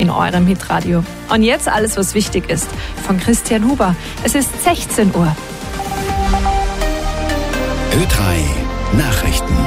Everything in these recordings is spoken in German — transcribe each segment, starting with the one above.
in eurem Hitradio. Und jetzt alles, was wichtig ist, von Christian Huber. Es ist 16 Uhr. Ö3 Nachrichten.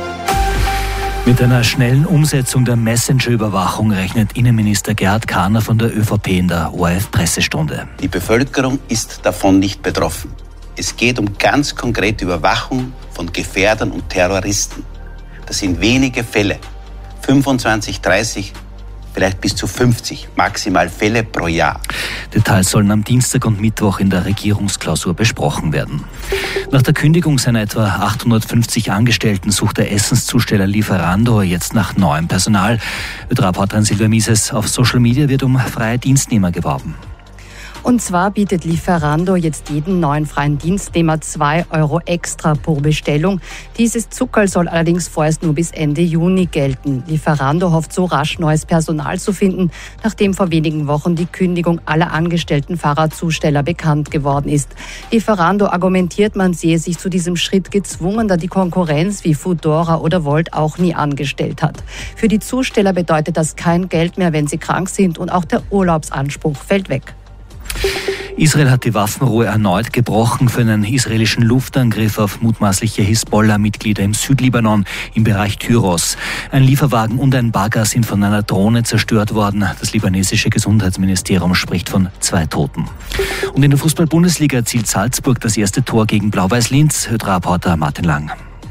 Mit einer schnellen Umsetzung der Messenger-Überwachung rechnet Innenminister Gerhard Kahner von der ÖVP in der ORF-Pressestunde. Die Bevölkerung ist davon nicht betroffen. Es geht um ganz konkrete Überwachung von Gefährdern und Terroristen. Das sind wenige Fälle. 25, 30, vielleicht bis zu 50 maximal Fälle pro Jahr. Details sollen am Dienstag und Mittwoch in der Regierungsklausur besprochen werden. Nach der Kündigung seiner etwa 850 Angestellten sucht der Essenszusteller Lieferando jetzt nach neuem Personal. Ö3-Reporterin Silvia Mises, auf Social Media wird um freie Dienstnehmer geworben. Und zwar bietet Lieferando jetzt jeden neuen freien Dienstnehmer 2 € extra pro Bestellung. Dieses Zuckerl soll allerdings vorerst nur bis Ende Juni gelten. Lieferando hofft so rasch neues Personal zu finden, nachdem vor wenigen Wochen die Kündigung aller angestellten Fahrradzusteller bekannt geworden ist. Lieferando argumentiert, man sehe sich zu diesem Schritt gezwungen, da die Konkurrenz wie Foodora oder Volt auch nie angestellt hat. Für die Zusteller bedeutet das kein Geld mehr, wenn sie krank sind, und auch der Urlaubsanspruch fällt weg. Israel hat die Waffenruhe erneut gebrochen für einen israelischen Luftangriff auf mutmaßliche Hisbollah-Mitglieder im Südlibanon im Bereich Tyros. Ein Lieferwagen und ein Bagger sind von einer Drohne zerstört worden. Das libanesische Gesundheitsministerium spricht von 2 Toten. Und in der Fußball-Bundesliga erzielt Salzburg das erste Tor gegen Blau-Weiß Linz. Ö3-Reporter Martin Lang.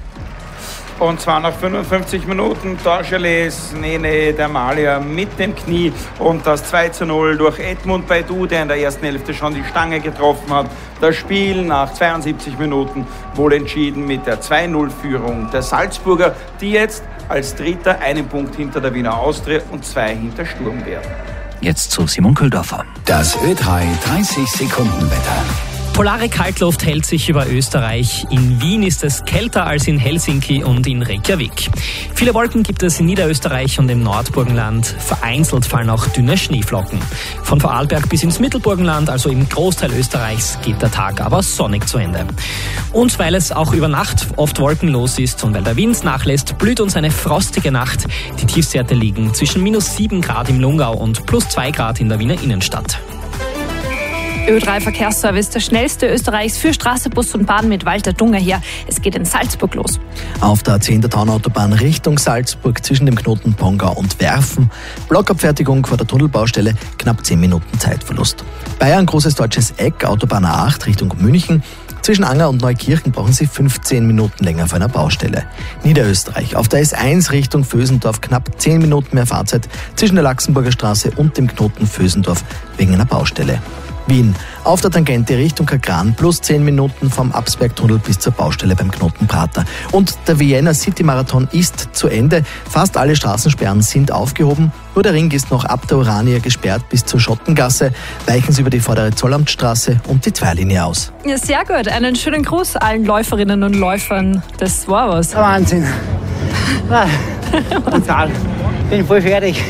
Und zwar nach 55 Minuten Torschelez, Nene, der Malier mit dem Knie, und das 2:0 durch Edmund Baidu, der in der ersten Hälfte schon die Stange getroffen hat. Das Spiel nach 72 Minuten wohl entschieden mit der 2:0-Führung der Salzburger, die jetzt als Dritter 1 Punkt hinter der Wiener Austria und 2 hinter Sturm werden. Jetzt zu Simon Köldorfer. Das Ö3 30-Sekunden-Wetter. Polare Kaltluft hält sich über Österreich. In Wien ist es kälter als in Helsinki und in Reykjavik. Viele Wolken gibt es in Niederösterreich und im Nordburgenland. Vereinzelt fallen auch dünne Schneeflocken. Von Vorarlberg bis ins Mittelburgenland, also im Großteil Österreichs, geht der Tag aber sonnig zu Ende. Und weil es auch über Nacht oft wolkenlos ist und weil der Wind nachlässt, blüht uns eine frostige Nacht. Die Tiefstwerte liegen zwischen -7 Grad im Lungau und +2 Grad in der Wiener Innenstadt. Ö3 Verkehrsservice, der schnellste Österreichs für Straße, Bus und Bahn mit Walter Dunger her. Es geht in Salzburg los. Auf der 10. Autobahn Richtung Salzburg zwischen dem Knoten Pongau und Werfen. Blockabfertigung vor der Tunnelbaustelle, knapp 10 Minuten Zeitverlust. Bayern, Großes Deutsches Eck, Autobahn A8 Richtung München. Zwischen Anger und Neukirchen brauchen Sie 15 Minuten länger auf einer Baustelle. Niederösterreich, auf der S1 Richtung Vösendorf knapp 10 Minuten mehr Fahrzeit zwischen der Laxenburger Straße und dem Knoten Vösendorf wegen einer Baustelle. Wien, auf der Tangente Richtung Kagran +10 Minuten vom Absbergtunnel bis zur Baustelle beim Knoten Prater. Und der Vienna City Marathon ist zu Ende. Fast alle Straßensperren sind aufgehoben. Nur der Ring ist noch ab der Urania gesperrt bis zur Schottengasse. Weichen Sie über die vordere Zollamtstraße und die Zweilinie aus. Ja, sehr gut. Einen schönen Gruß allen Läuferinnen und Läufern. Das war was. Wahnsinn. Total. Bin voll fertig.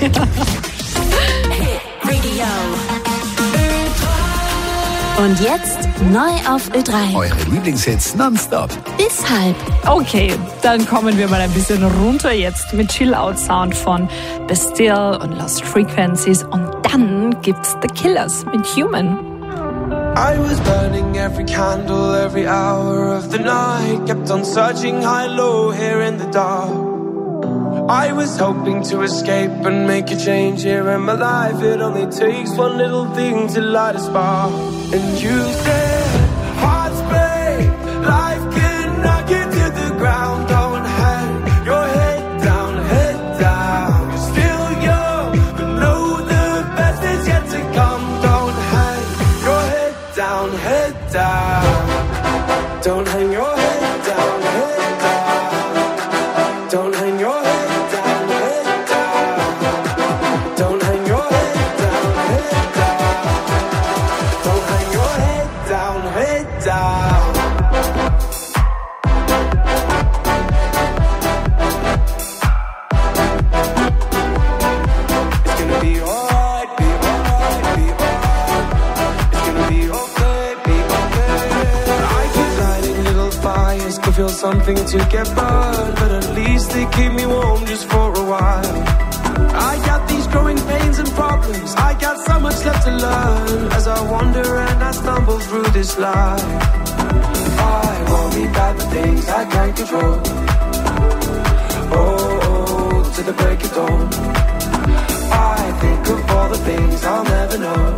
Und jetzt neu auf Ö3. Eure Lieblingshits nonstop. Bis halb. Okay, dann kommen wir mal ein bisschen runter jetzt mit Chill-Out-Sound von Bastille und Lost Frequencies. Und dann gibt's The Killers mit Human. I was burning every candle, every hour of the night. Kept on searching high and low here in the dark. I was hoping to escape and make a change here in my life. It only takes one little thing to light a spark. And you said, hearts break, life can knock you to the ground. Don't hang your head down, head down. You're still young, but know the best is yet to come. Don't hang your head down, head down. Don't hang your head down, head down. Don't hang your head. Feel something to get burned, but at least they keep me warm just for a while. I got these growing pains and problems. I got so much left to learn as I wander and I stumble through this life. I worry about the things I can't control. Oh, to the break of dawn. I think of all the things I'll never know.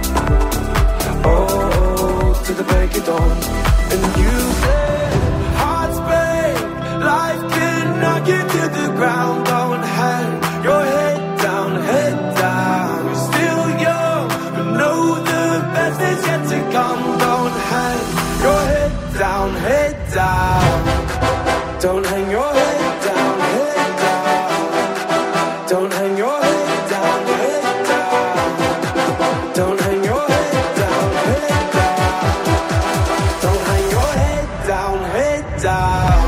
Oh, to the break of dawn. And you said, hearts break, life can knock you to the ground. Don't hang your head down, head down. You're still young, but know the best is yet to come. Don't hang your head down, head down. Don't hang your head down, head down. Don't hang your head down, head down. Don't hang your head down, head down. Don't hang your head down, head down.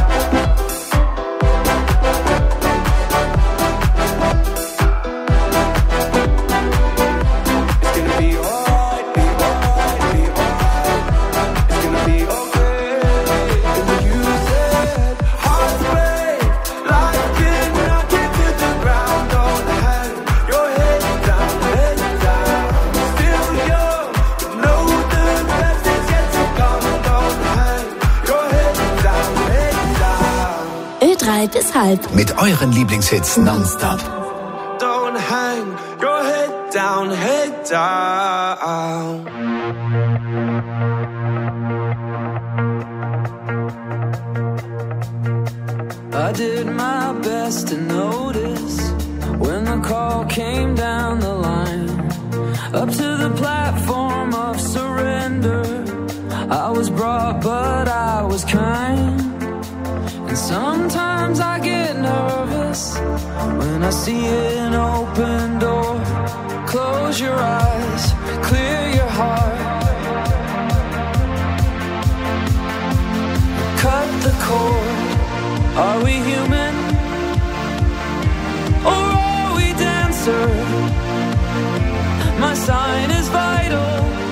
It's gonna be alright, be alright, be alright. It's gonna be okay. And you said, hearts break, life can knock you to the ground. Don't hang your head down, head down. Still young, but know the best is yet to come. Don't hang your head down, head down. Ö3 bis halb. Mit euren Lieblingshits nonstop. Don't hang your head down, head down. I did my best to notice when the call came down the line. Up to the platform of surrender, I was brought but I was kind. And sometimes I get nervous when I see an open door. Close your eyes, clear your heart. Cut the cord. Are we human? Or are we dancer? My sign is vital.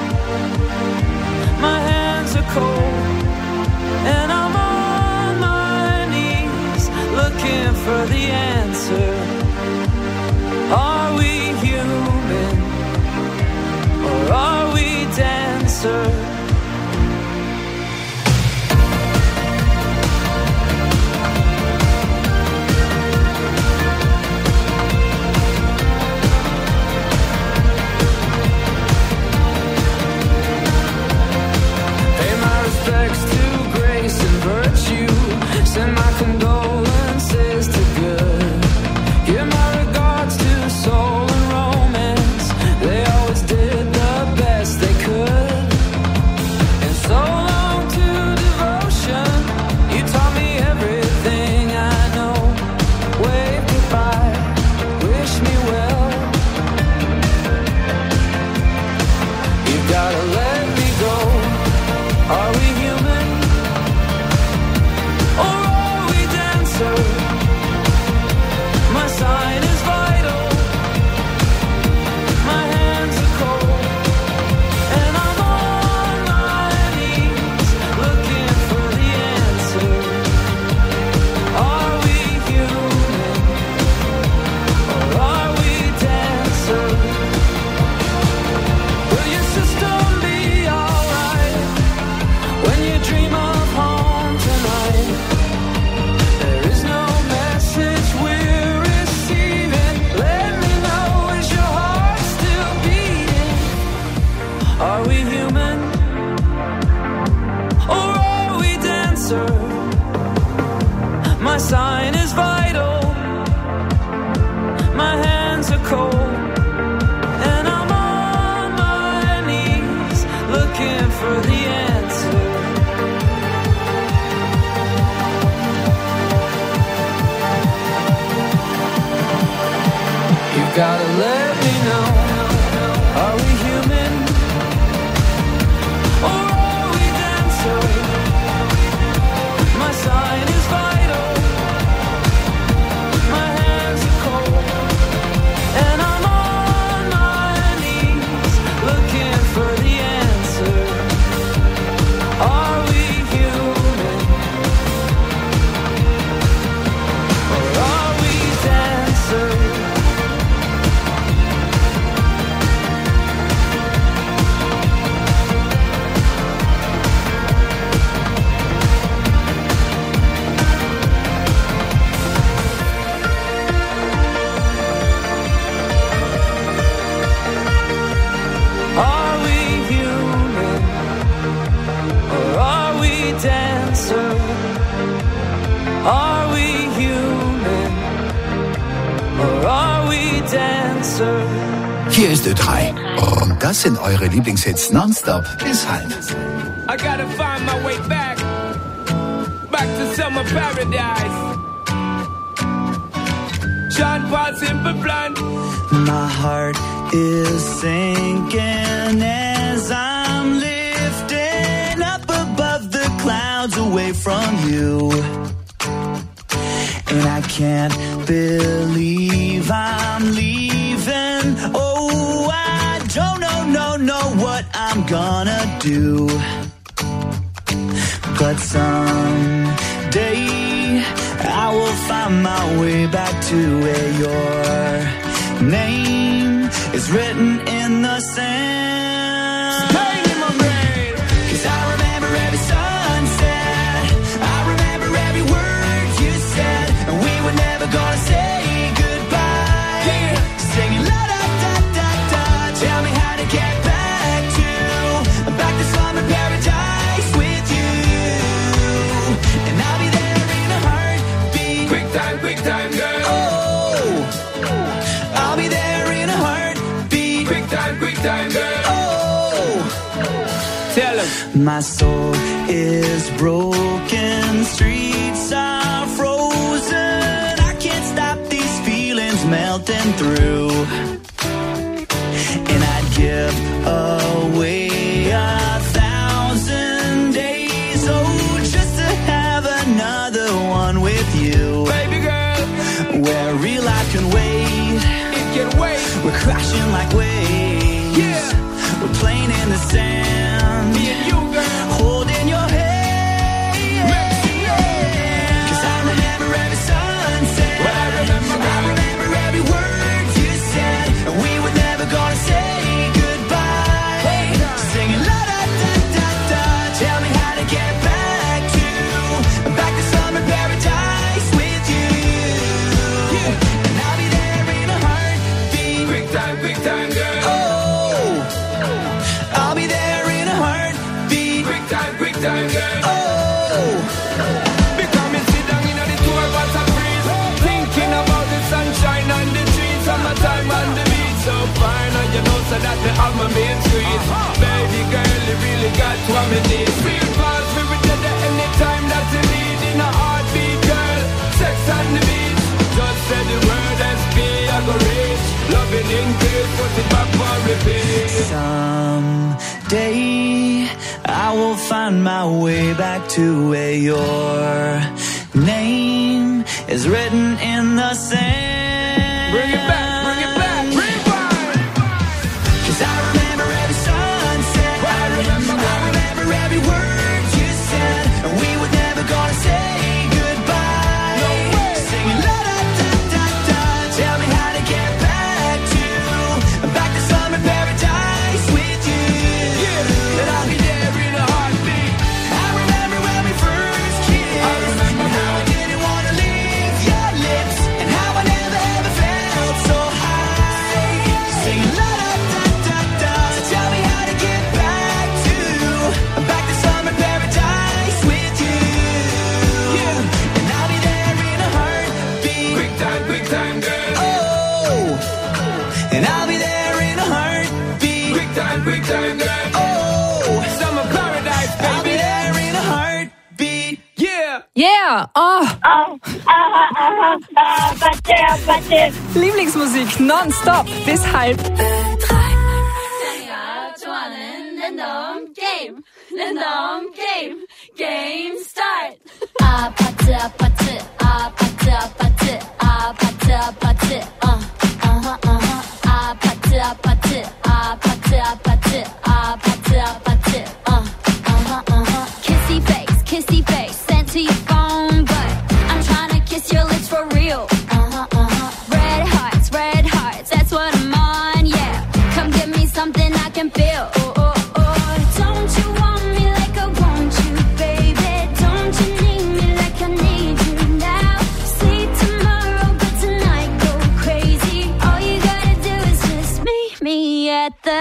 My hands are cold. And I'm on my knees looking for the answer. Are we human? Or are we dancer? Pay my respects to grace and virtue. Send my condolences to good. Give my regards to soul and romance. They always did the best they could. And so long to devotion. You taught me everything I know. Wave goodbye, wish me well. You gotta let me go. Are we human? Or are we dancer? My sign is vital. My hands are cold. And I'm on my knees looking for the answer. Are we human? Or are we dancer? Will your system be alright when you dream of home tonight? There is no message we're receiving. Let me know, is your heart still beating? Are we human? Or are we dancer? My sign is vital. My hands are cold. And I'm on my knees looking for the answer. You gotta let me know. Are we human? Or are we dancer? My sign is vital. My hands are cold. And I'm on my knees looking for the answer. Are we human? Or are we dancer? Hier ist Ö3. Und das sind eure Lieblingshits nonstop bis halb. I gotta find my way back to summer paradise. John Paul Simple Plan. My heart is sinking as I'm lifting up above the clouds away from you. And I can't believe I'm leaving. Oh, I don't know what I'm gonna do. But someday I will find my way back to where your name is written in the sand. Staying in my brain, 'cause I remember every sunset. I remember every word you said, and we were never gonna say goodbye. Yeah. Singing la da da da da. Tell me how to get back to summer paradise with you, and I'll be there in a heartbeat. Quick time, girl. Oh, I'll be there in a heartbeat. Quick time, girl. Oh, tell him. My soul is broken, streets are frozen. I can't stop these feelings melting through, and I'd give away 1,000 days, oh, just to have another one with you. Baby girl, where real life can wait, it can wait. We're crashing like waves, yeah. We're playing in the sand, me and you, girl, holding your hand, yeah. 'Cause I remember every sunset, well, I remember every word you said, and we were never gonna say goodbye. Singing la da da da da. Tell me how to get back to summer paradise with you, yeah. And I'll be there in a heartbeat. Quick time, girl. Oh, I'll be there in a heartbeat. Quick time, girl. Oh, becoming sit down in the tour bus and breeze, thinking about the sunshine and the trees, summertime on the beach, so fine, and you know so that the album main street. Baby girl, you really got what me need. Real fast, we were there anytime that you need in a heartbeat, girl. Sex on the beach, just say the word SP, I go reach. Loving in case, put it back for repeat. Someday I will find my way back to where your name is written in the sand. Bring it back, rewind. 'Cause I remember every sunset, I remember every word you said, and we were never gonna say goodbye. No way. Singing la da da da da. Tell me how to get back to summer paradise with you, yeah. And I'll be there in a heartbeat. I remember when we first kissed, and how I didn't wanna leave your lips, and how I never ever felt so high. Singing la da da da da. So tell me how to get back to summer paradise with you, yeah. And I'll be there in a heartbeat. Quick time, girl. Oh, and I'll be there in a heartbeat. Quick time, girl. Oh, summer paradise, baby. I'll be there in a heartbeat, yeah. Oh. Lieblingsmusik nonstop bis halb. Game start. Kissy face, sent to your phone, but I'm trying to kiss your lips for real. Red hearts, that's what I'm on, yeah. Come give me something I can feel. Don't you want me like I want you, baby? Don't you need me like I need you now? See tomorrow, but tonight go crazy. All you gotta do is just meet me at the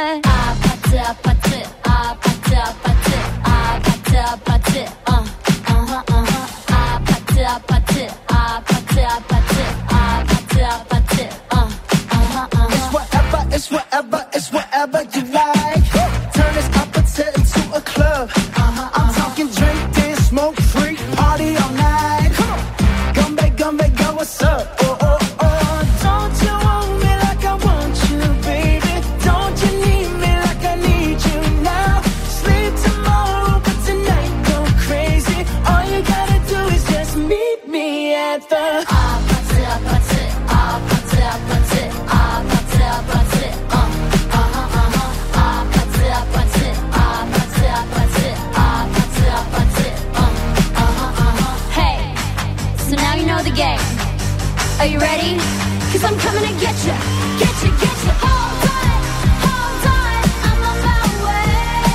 It's whatever whatever you like. Turn this opposite into a club. I'm talking drink, dance, smoke, freak, party all night. Come back, go, what's up? Oh, oh, oh. Don't you want me like I want you, baby? Don't you need me like I need you now? Sleep tomorrow, but tonight go crazy. All you gotta do is just meet me at the Are you ready? 'Cause I'm coming to get you, get you, get you. Hold on, I'm on my way.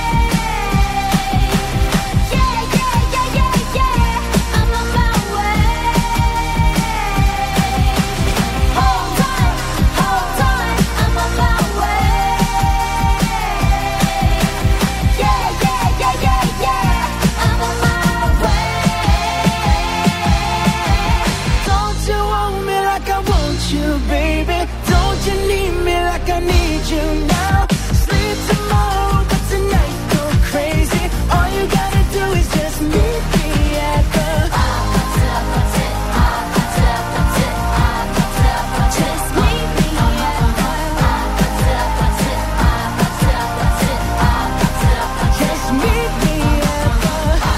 Yeah, yeah, yeah, yeah, yeah, I'm on my way. Hold on, I'm on my way. Yeah, yeah, yeah, yeah, yeah, I'm on my way. Don't you want me like I want you, baby? Don't you need me like I need you now? Sleep tomorrow, but tonight go crazy. All you gotta do is just meet me at the Just meet me Just meet me at the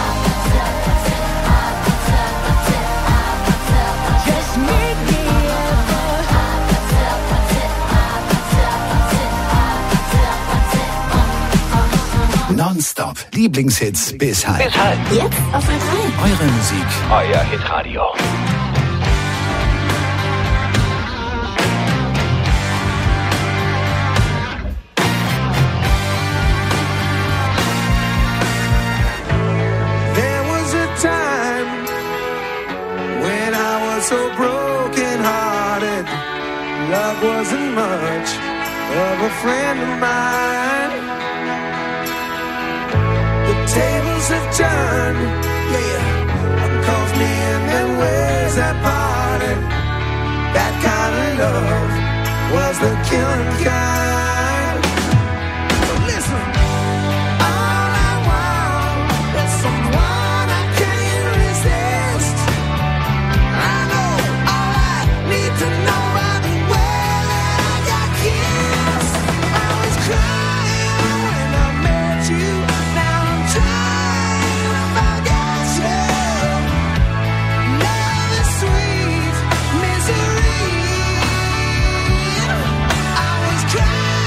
Just meet me Nonstop. Lieblingshits bis halb. Jetzt auf A3. Eure Musik. Euer Hitradio. There was a time when I was so broken hearted. Love wasn't much of a friend of mine. The tables have turned, yeah. One calls me and then ways that parted. That kind of love was the killing kind. So listen. All I want is someone I can't resist. I know all I need to know by the way I got kissed. I was crying when I met you. Now I'm trying to forget you. Love is sweet misery. I was crying.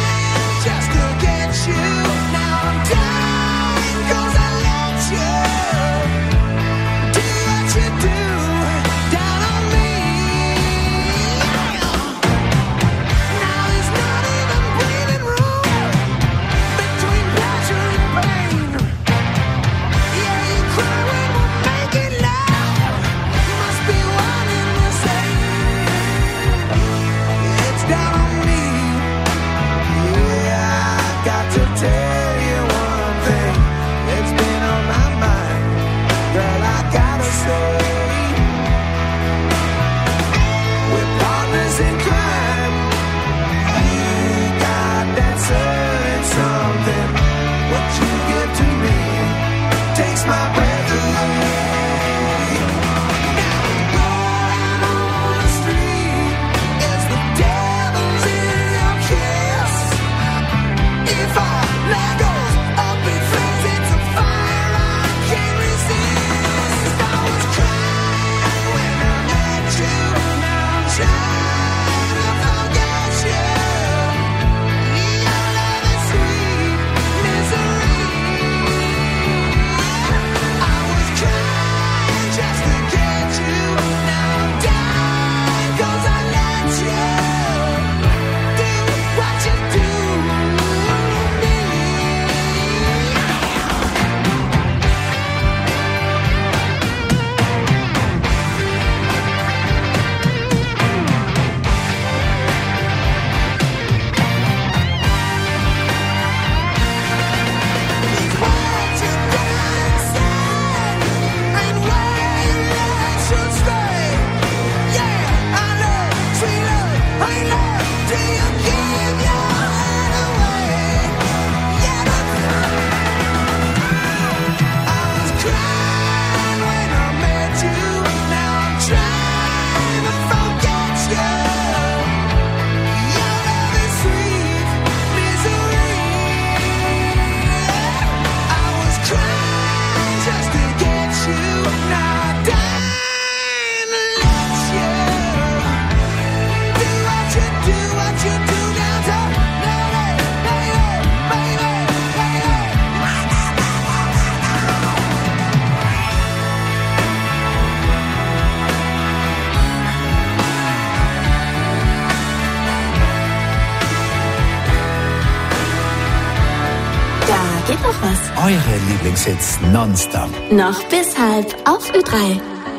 Eure Lieblingshits nonstop. Noch bis halb auf Ö3.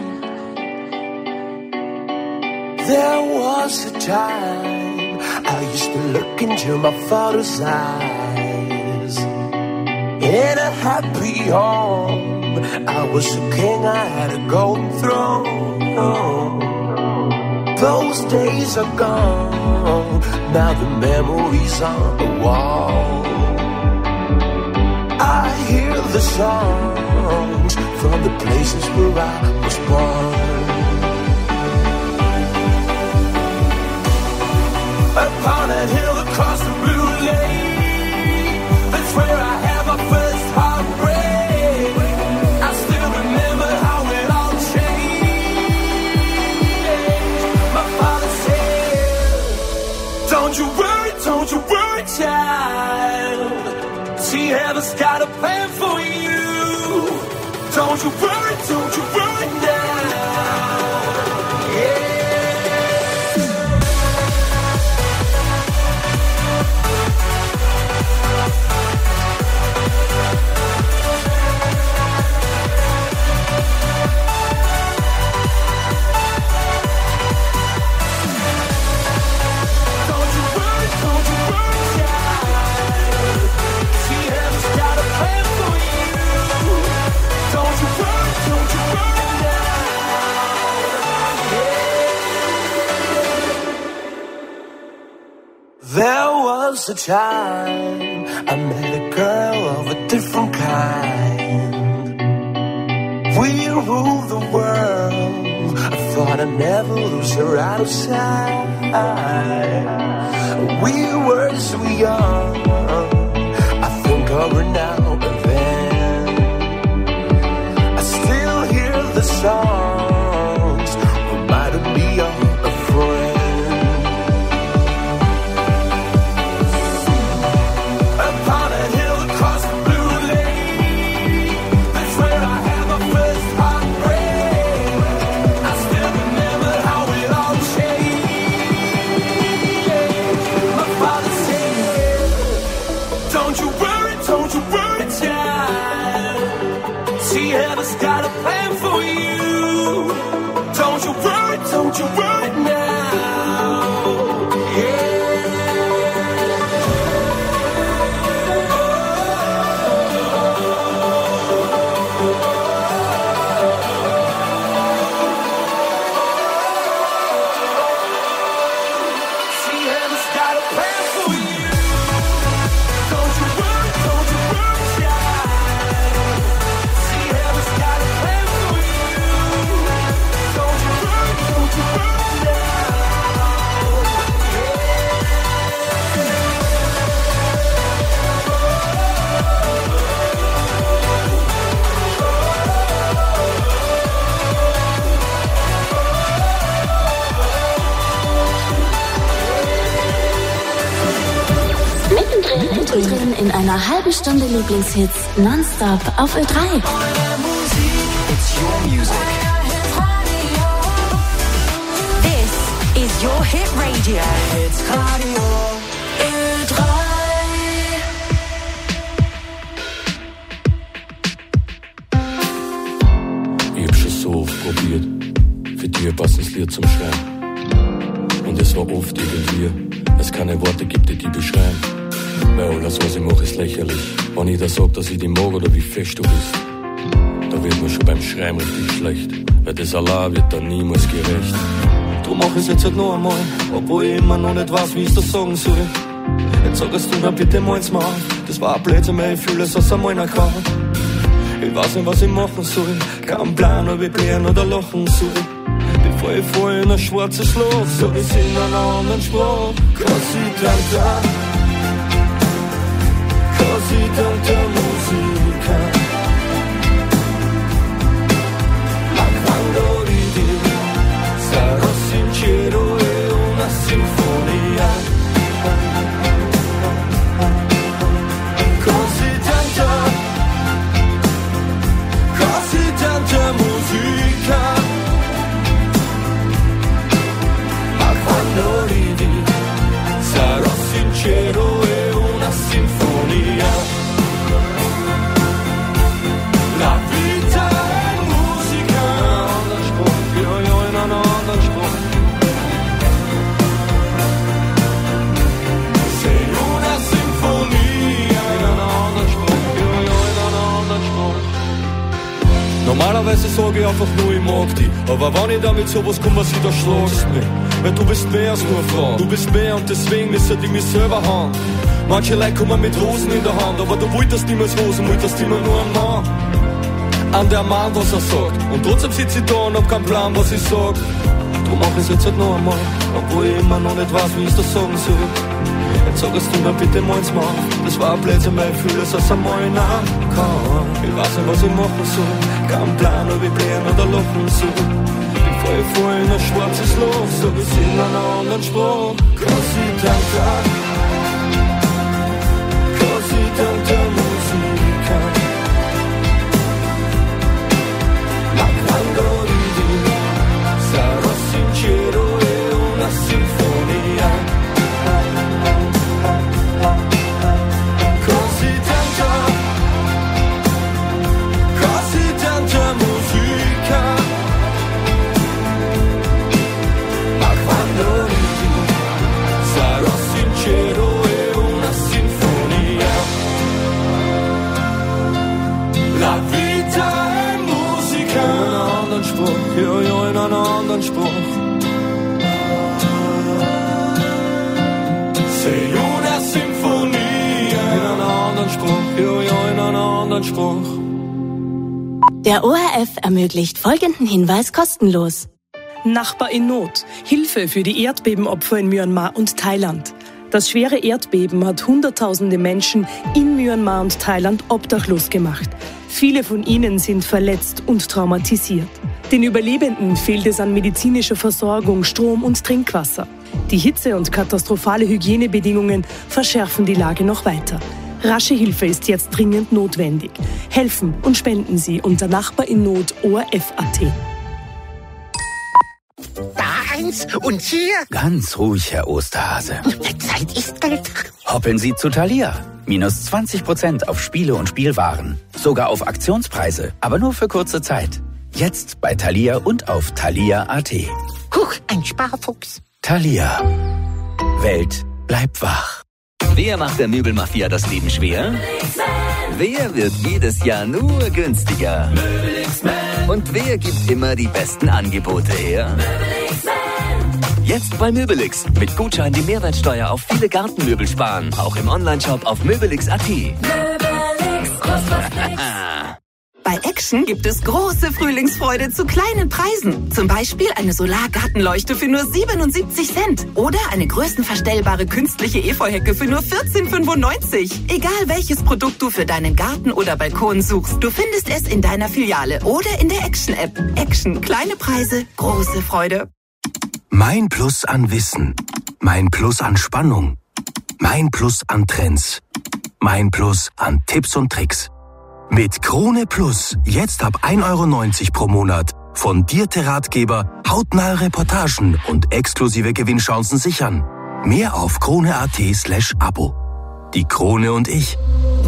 There was a time I used to look into my father's eyes. In a happy home, I was a king, I had a golden throne. Those days are gone, now the memories on the wall. I hear the songs from the places where I was born. Upon a hill across the blue lake, that's where I had my first heartbreak. I still remember how it all changed. My father said, don't you worry, child. See, heaven's got a plan for you. Don't you worry now. Yeah. There was a time I met a girl of a different kind. We ruled the world. I thought I'd never lose her out of sight. We were so young. I think of her now and then. I still hear the songs reminding me of a friend. Heaven's got a plan for you. Don't you worry now. Yeah. See, heaven's got a plan for you. Don't you worry, child. Mittendrin in einer halben Stunde Lieblingshits nonstop auf Ö3. This is your hit radio. It's Radio Ö3. Ich hab schon so oft probiert, für dich ein passendes Lied zum Schreiben. Und es war oft irgendwie, es keine Worte gibt, die beschreiben. Weil alles, was ich mache, ist lächerlich. Wenn ich da sag, dass ich dich mag oder wie fest du bist, da wird mir schon beim Schreiben richtig schlecht. Weil das allein wird dann niemals gerecht. Drum mach ich's jetzt halt noch einmal, obwohl ich immer noch nicht weiß, wie ich's da sagen soll. Jetzt sag es du mir bitte mal's mal auf. Das war ein Blödsinn, weil ich fühle es aus einmal nach Kauf. Ich weiß nicht, was ich machen soll. Kein Plan, ob ich blären oder lachen soll. Bevor ich voll in ein schwarzes Loch, sag ich's in einer anderen Sprache. Cosita, tanta musica, ma quando ridi sarò sincero, è una sinfonia. Così tanta musica, ma quando ridi sarò sincero. Normalerweise sag ich einfach nur, ich mag dich. Aber wenn ich damit sowas komme, was ich da schlagst mich. Weil du bist mehr als nur eine Frau. Du bist mehr und deswegen müssen die mich selber haben. Manche Leute kommen mit Rosen in der Hand, aber du wolltest niemals Rosen, wolltest immer nur einen Mann. An der Mann, was er sagt. Und trotzdem sitze ich da und hab keinen Plan, was ich sag. Drum mach ich's jetzt halt noch einmal, obwohl ich immer noch nicht weiß, wie ich's das sagen soll. Jetzt sag es du mir bitte mal ins Maul. Das war ein Blödsinn, weil ich fühle es aus einmal nein kann. Ich weiß nicht, was ich machen soll. Kein Plan, ob ich blähen oder lachen soll. Ich fall vor in ein schwarzes Loch, so wie es in einer anderen Sprache. Cause ich danke, Musiker. Ma quando ridi, sarò sincero, è una sinfonia. Così tanta musica. Ma quando ridi, sarò sincero, è una sinfonia. La vita è musica. In einen anderen Spruch, ja, in einen anderen Spruch. Sei una Sinfonia. In einen anderen Spruch, ja, in einen anderen Spruch. Der ORF ermöglicht folgenden Hinweis kostenlos. Nachbar in Not. Hilfe für die Erdbebenopfer in Myanmar und Thailand. Das schwere Erdbeben hat Hunderttausende Menschen in Myanmar und Thailand obdachlos gemacht. Viele von ihnen sind verletzt und traumatisiert. Den Überlebenden fehlt es an medizinischer Versorgung, Strom und Trinkwasser. Die Hitze und katastrophale Hygienebedingungen verschärfen die Lage noch weiter. Rasche Hilfe ist jetzt dringend notwendig. Helfen und spenden Sie unter Nachbar in Not ORF.at. Da eins und hier. Ganz ruhig, Herr Osterhase. Zeit ist Geld. Hoppeln Sie zu Thalia. Minus 20% auf Spiele und Spielwaren. Sogar auf Aktionspreise, aber nur für kurze Zeit. Jetzt bei Thalia und auf thalia.at. Huch, ein Sparfuchs. Thalia. Welt bleibt wach. Wer macht der Möbelmafia das Leben schwer? Wer wird jedes Jahr nur günstiger? Und wer gibt immer die besten Angebote her? Jetzt bei Möbelix. Mit Gutschein die Mehrwertsteuer auf viele Gartenmöbel sparen. Auch im Onlineshop auf möbelix.at. Bei Action gibt es große Frühlingsfreude zu kleinen Preisen. Zum Beispiel eine Solargartenleuchte für nur 77 Cent. Oder eine größenverstellbare künstliche Efeuhecke für nur 14,95. Egal welches Produkt du für deinen Garten oder Balkon suchst, du findest es in deiner Filiale oder in der Action-App. Action, kleine Preise, große Freude. Mein Plus an Wissen. Mein Plus an Spannung. Mein Plus an Trends. Mein Plus an Tipps und Tricks. Mit Krone Plus jetzt ab 1,90 € pro Monat. Fundierte Ratgeber, hautnahe Reportagen und exklusive Gewinnchancen sichern. Mehr auf krone.at/Abo. Die Krone und ich.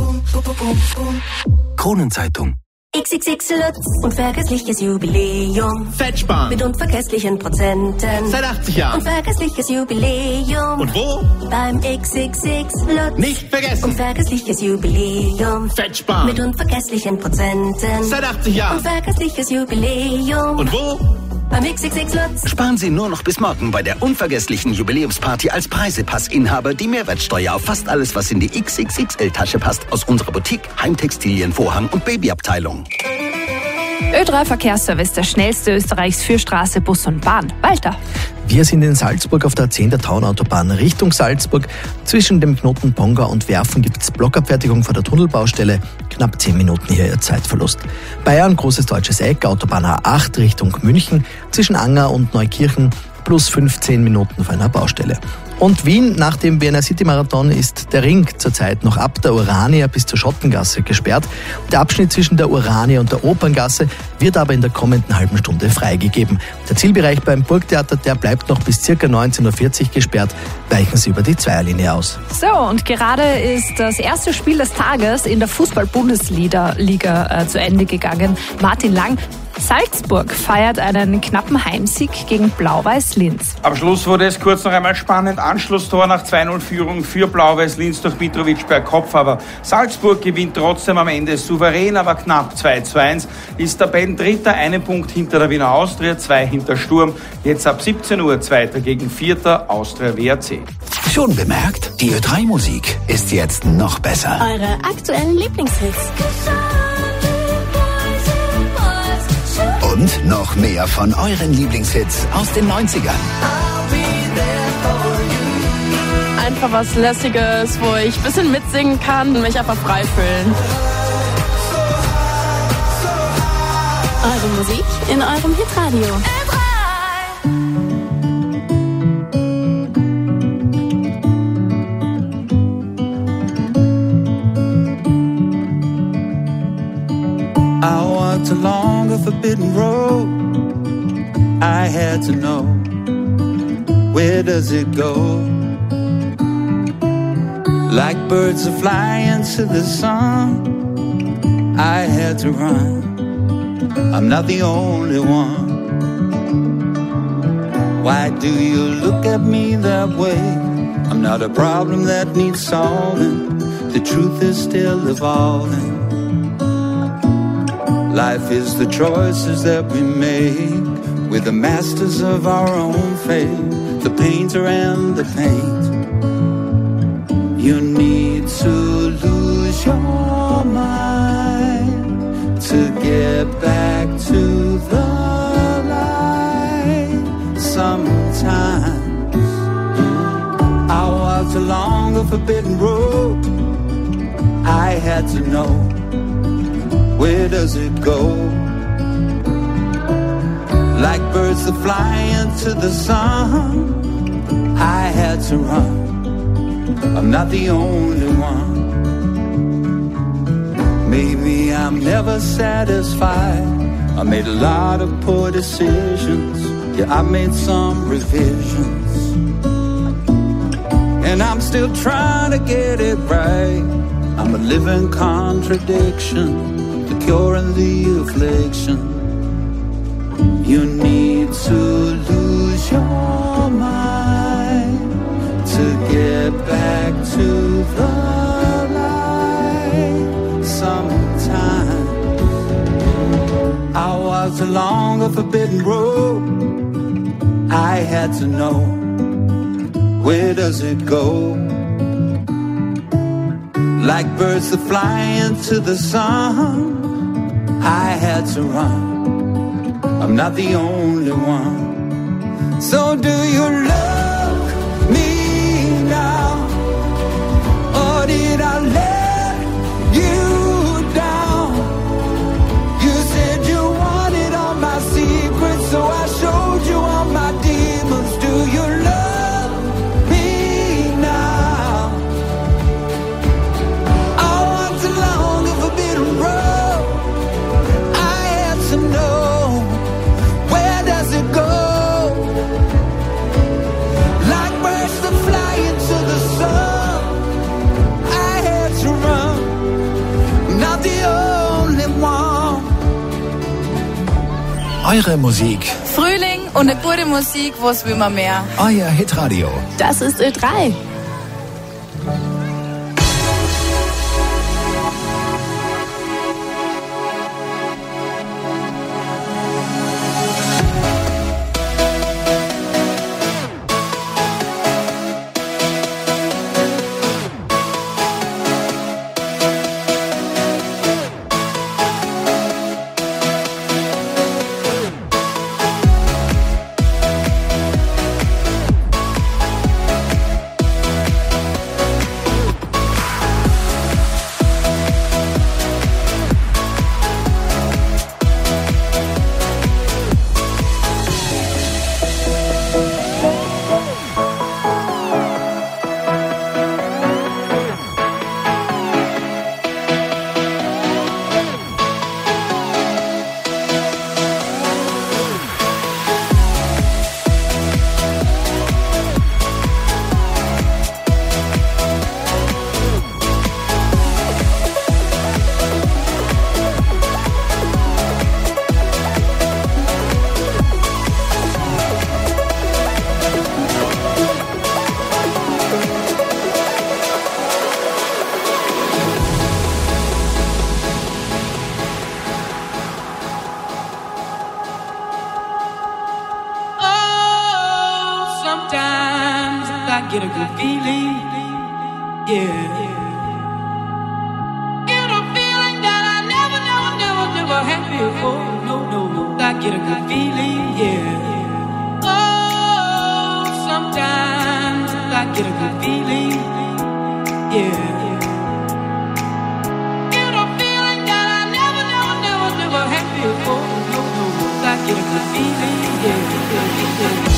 Kronenzeitung. XXX Lutz, unvergessliches Jubiläum. Fettsparen. Mit unvergesslichen Prozenten. Seit 80 Jahren. Unvergessliches Jubiläum. Und wo? Beim XXX Lutz. Nicht vergessen. Unvergessliches Jubiläum. Fettsparen. Mit unvergesslichen Prozenten. Seit 80 Jahren. Unvergessliches Jubiläum. Und wo? Beim XXX Lutz. Sparen Sie nur noch bis morgen bei der unvergesslichen Jubiläumsparty als Preisepassinhaber die Mehrwertsteuer auf fast alles, was in die XXXL-Tasche passt, aus unserer Boutique, Heimtextilien, Vorhang und Babyabteilung. Ö3 Verkehrsservice, der schnellste Österreichs für Straße, Bus und Bahn. Walter. Wir sind in Salzburg auf der 10. Taunautobahn Richtung Salzburg. Zwischen dem Knoten Ponga und Werfen gibt es Blockabfertigung vor der Tunnelbaustelle. Knapp 10 Minuten hier Ihr Zeitverlust. Bayern, Großes Deutsches Eck, Autobahn A8 Richtung München. Zwischen Anger und Neukirchen plus 15 Minuten vor einer Baustelle. Und Wien, nach dem Vienna City Marathon, ist der Ring zurzeit noch ab der Urania bis zur Schottengasse gesperrt. Der Abschnitt zwischen der Urania und der Operngasse wird aber in der kommenden halben Stunde freigegeben. Der Zielbereich beim Burgtheater, der bleibt noch bis ca. 19:40 Uhr gesperrt. Weichen Sie über die Zweierlinie aus. So, und gerade ist das erste Spiel des Tages in der Fußball-Bundesliga zu Ende gegangen. Martin Lang, Salzburg feiert einen knappen Heimsieg gegen Blau-Weiß Linz. Am Schluss wurde es kurz noch einmal spannend. Anschlusstor nach 2-0-Führung für Blau-Weiß Linz durch Mitrovic per Kopf. Aber Salzburg gewinnt trotzdem am Ende souverän, aber knapp 2-1. Ist Tabellendritter, einen Punkt hinter der Wiener Austria, 2 hinter Sturm. Jetzt ab 17 Uhr, Zweiter gegen Vierter, Austria WRC. Schon bemerkt? Die Ö3-Musik ist jetzt noch besser. Eure aktuellen Lieblingshits. Und noch mehr von euren Lieblingshits aus den 90ern. Einfach was Lässiges, wo ich ein bisschen mitsingen kann und mich einfach frei fühlen. Eure Musik in eurem Hitradio. I walked along a forbidden road. I had to know, where does it go? Like birds are flying to the sun, I had to run. I'm not the only one. Why do you look at me that way? I'm not a problem that needs solving. The truth is still evolving. Life is the choices that we make. We're the masters of our own fate, the painter and the paint. You need to lose your mind to get back to the light. Sometimes I walked along a forbidden road. I had to know, where does it go? Like birds that fly into the sun, I had to run. I'm not the only one. Maybe I'm never satisfied. I made a lot of poor decisions. Yeah, I made some revisions. And I'm still trying to get it right. I'm a living contradiction, the cure and the affliction. You need to lose your mind to get back to the light. Sometimes I walked along a forbidden road. I had to know, where does it go? Like birds that fly into the sun, I had to run. I'm not the only one. So do you love me now? Or did I let you down? You said you wanted all my secrets, so I showed you all my demons. Do you love me now? I walked along a forbidden road. I had to know, Eure Musik. Frühling und eine gute Musik, was will man mehr? Euer Hitradio. Das ist Ö3. get a good feeling, yeah. Get a feeling that I never had before. No, I get a good feeling, yeah. Oh, sometimes I get a good feeling, yeah. Get a feeling that I never had before. No, I get a good feeling, yeah.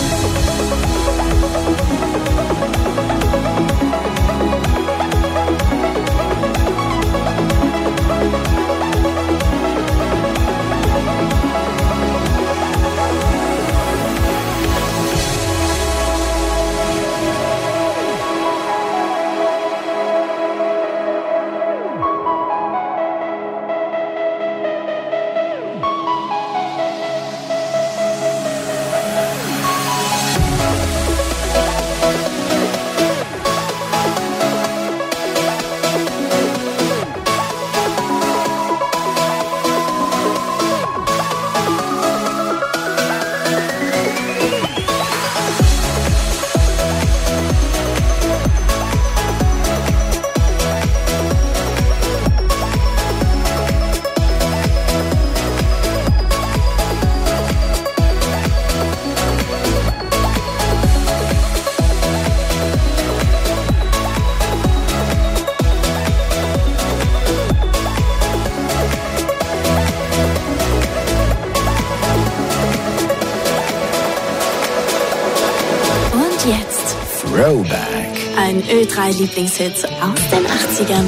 Throwback. Ein Ö3-Lieblingshit aus den 80ern.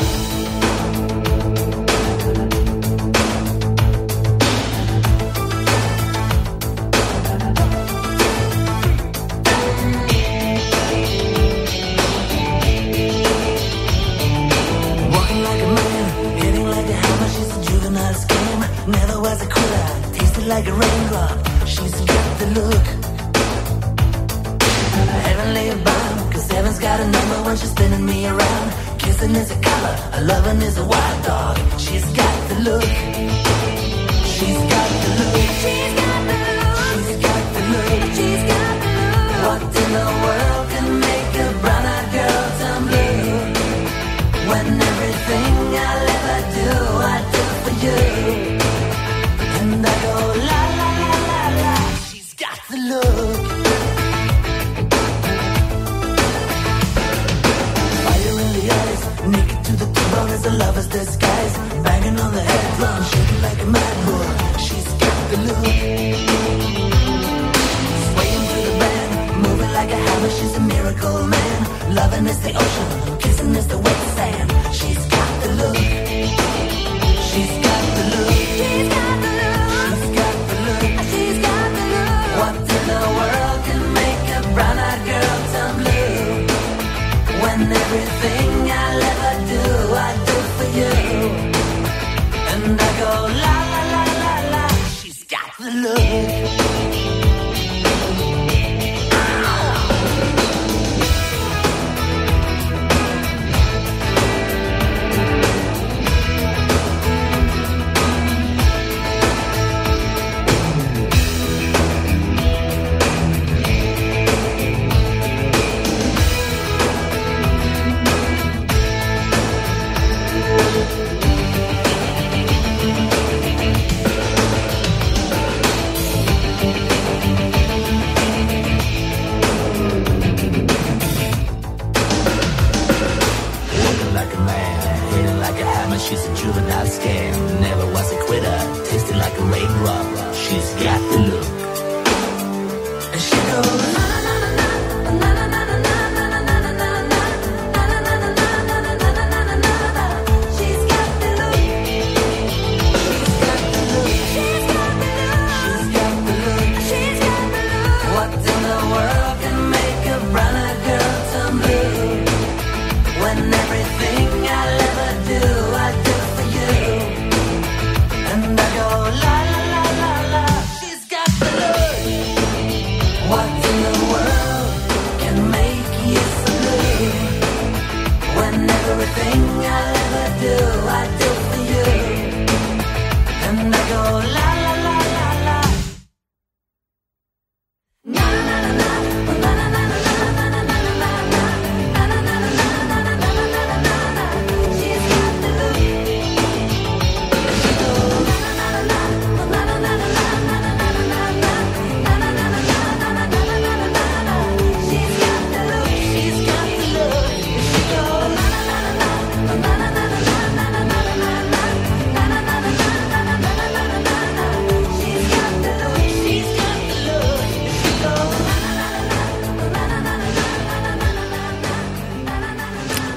Walking like a man, hitting like a hammer. She's a juvenile scam. Never was a quitter, tasted like a raindrop. She's got the look. Heavenly bound, cause heaven's got a number when she's spinning me around. Kissing is a color, a loving is a wild dog. She's got the look. She's got the look. She's got the look. She's got the look. She's got the look. What in the world can make a brown-eyed girl turn blue? When everything I'll ever do, I do for you. And I go la la la la la. She's got the look. Naked to the bone as a lover's disguise. Banging on the head drum, shaking like a mad bull. She's got the look. Swaying through the band, moving like a hammer. She's a miracle man. Loving is the ocean, kissing is the wet sand. She's got the look. She's got the look. She's got the look. She's got the look. She's got the look. What in the world can make a brown-eyed girl turn blue? When everything I'll ever do, I do for you. And I go la la la la la. She's got the look. She's a juvenile scam, never was a quitter, tasted like a raindrop. She's got the look. And she goes na na na na na na na na na na na na na. She's got the look. She's got the look. She's got the look. She's got the look. What in the world can make a brown-eyed girl turn blue? When everything I'll ever do, I do for you. And I go la la la la la. She's got the look. What in the world can make you so blue? When everything I'll ever do, I do for you. And I go la la la la la. Na na na na na na na na na na na na.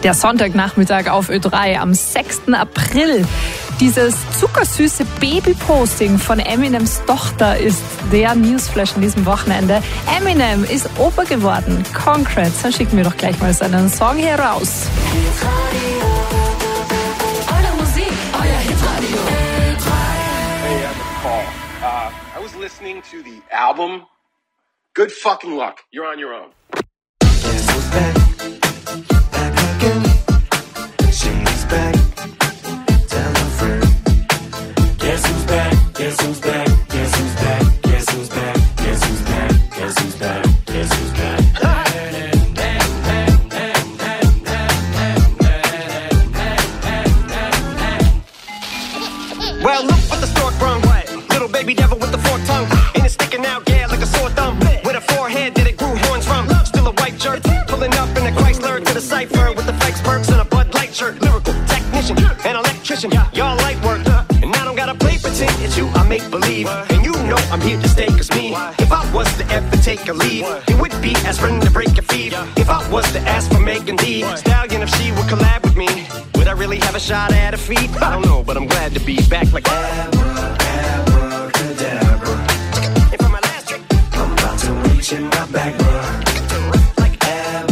Der Sonntagnachmittag auf Ö3 am 6. April. Dieses zuckersüße Baby-Posting von Eminems Tochter ist der Newsflash an diesem Wochenende. Eminem ist Opa geworden. Congrats. Dann schicken wir doch gleich mal seinen Song hier raus. Eure Musik, euer Hitradio. Hey, I'm Paul. I was listening to the album. Good fucking luck. You're on your own. Guess who's back? Back again. She's back. Tell a friend. Guess who's back? Guess who's back? Guess who's back? Guess who's back? Guess who's back? Guess who's back? Guess who's back? Well, look what the stork brung. Little baby devil with the forked tongue. And it's sticking out, yeah, like a sore thumb. With a forehead that it grew horns from. Still a white shirt. Pulling up in a Chrysler to the cipher with the fakes, perks, and a Bud Light shirt. Lyrical technician, an electrician. Y'all light work. And I don't gotta play pretend. It's you I make believe. And you know I'm here to stay, cause me. If I was to ever take a leave, it would be as friend to break a feed. If I was to ask for Megan D Stallion, if she would collab with me, would I really have a shot at a feat? I don't know, but I'm glad to be back like Abracadabra. And for my last trick, I'm about to reach in my back, bruh. like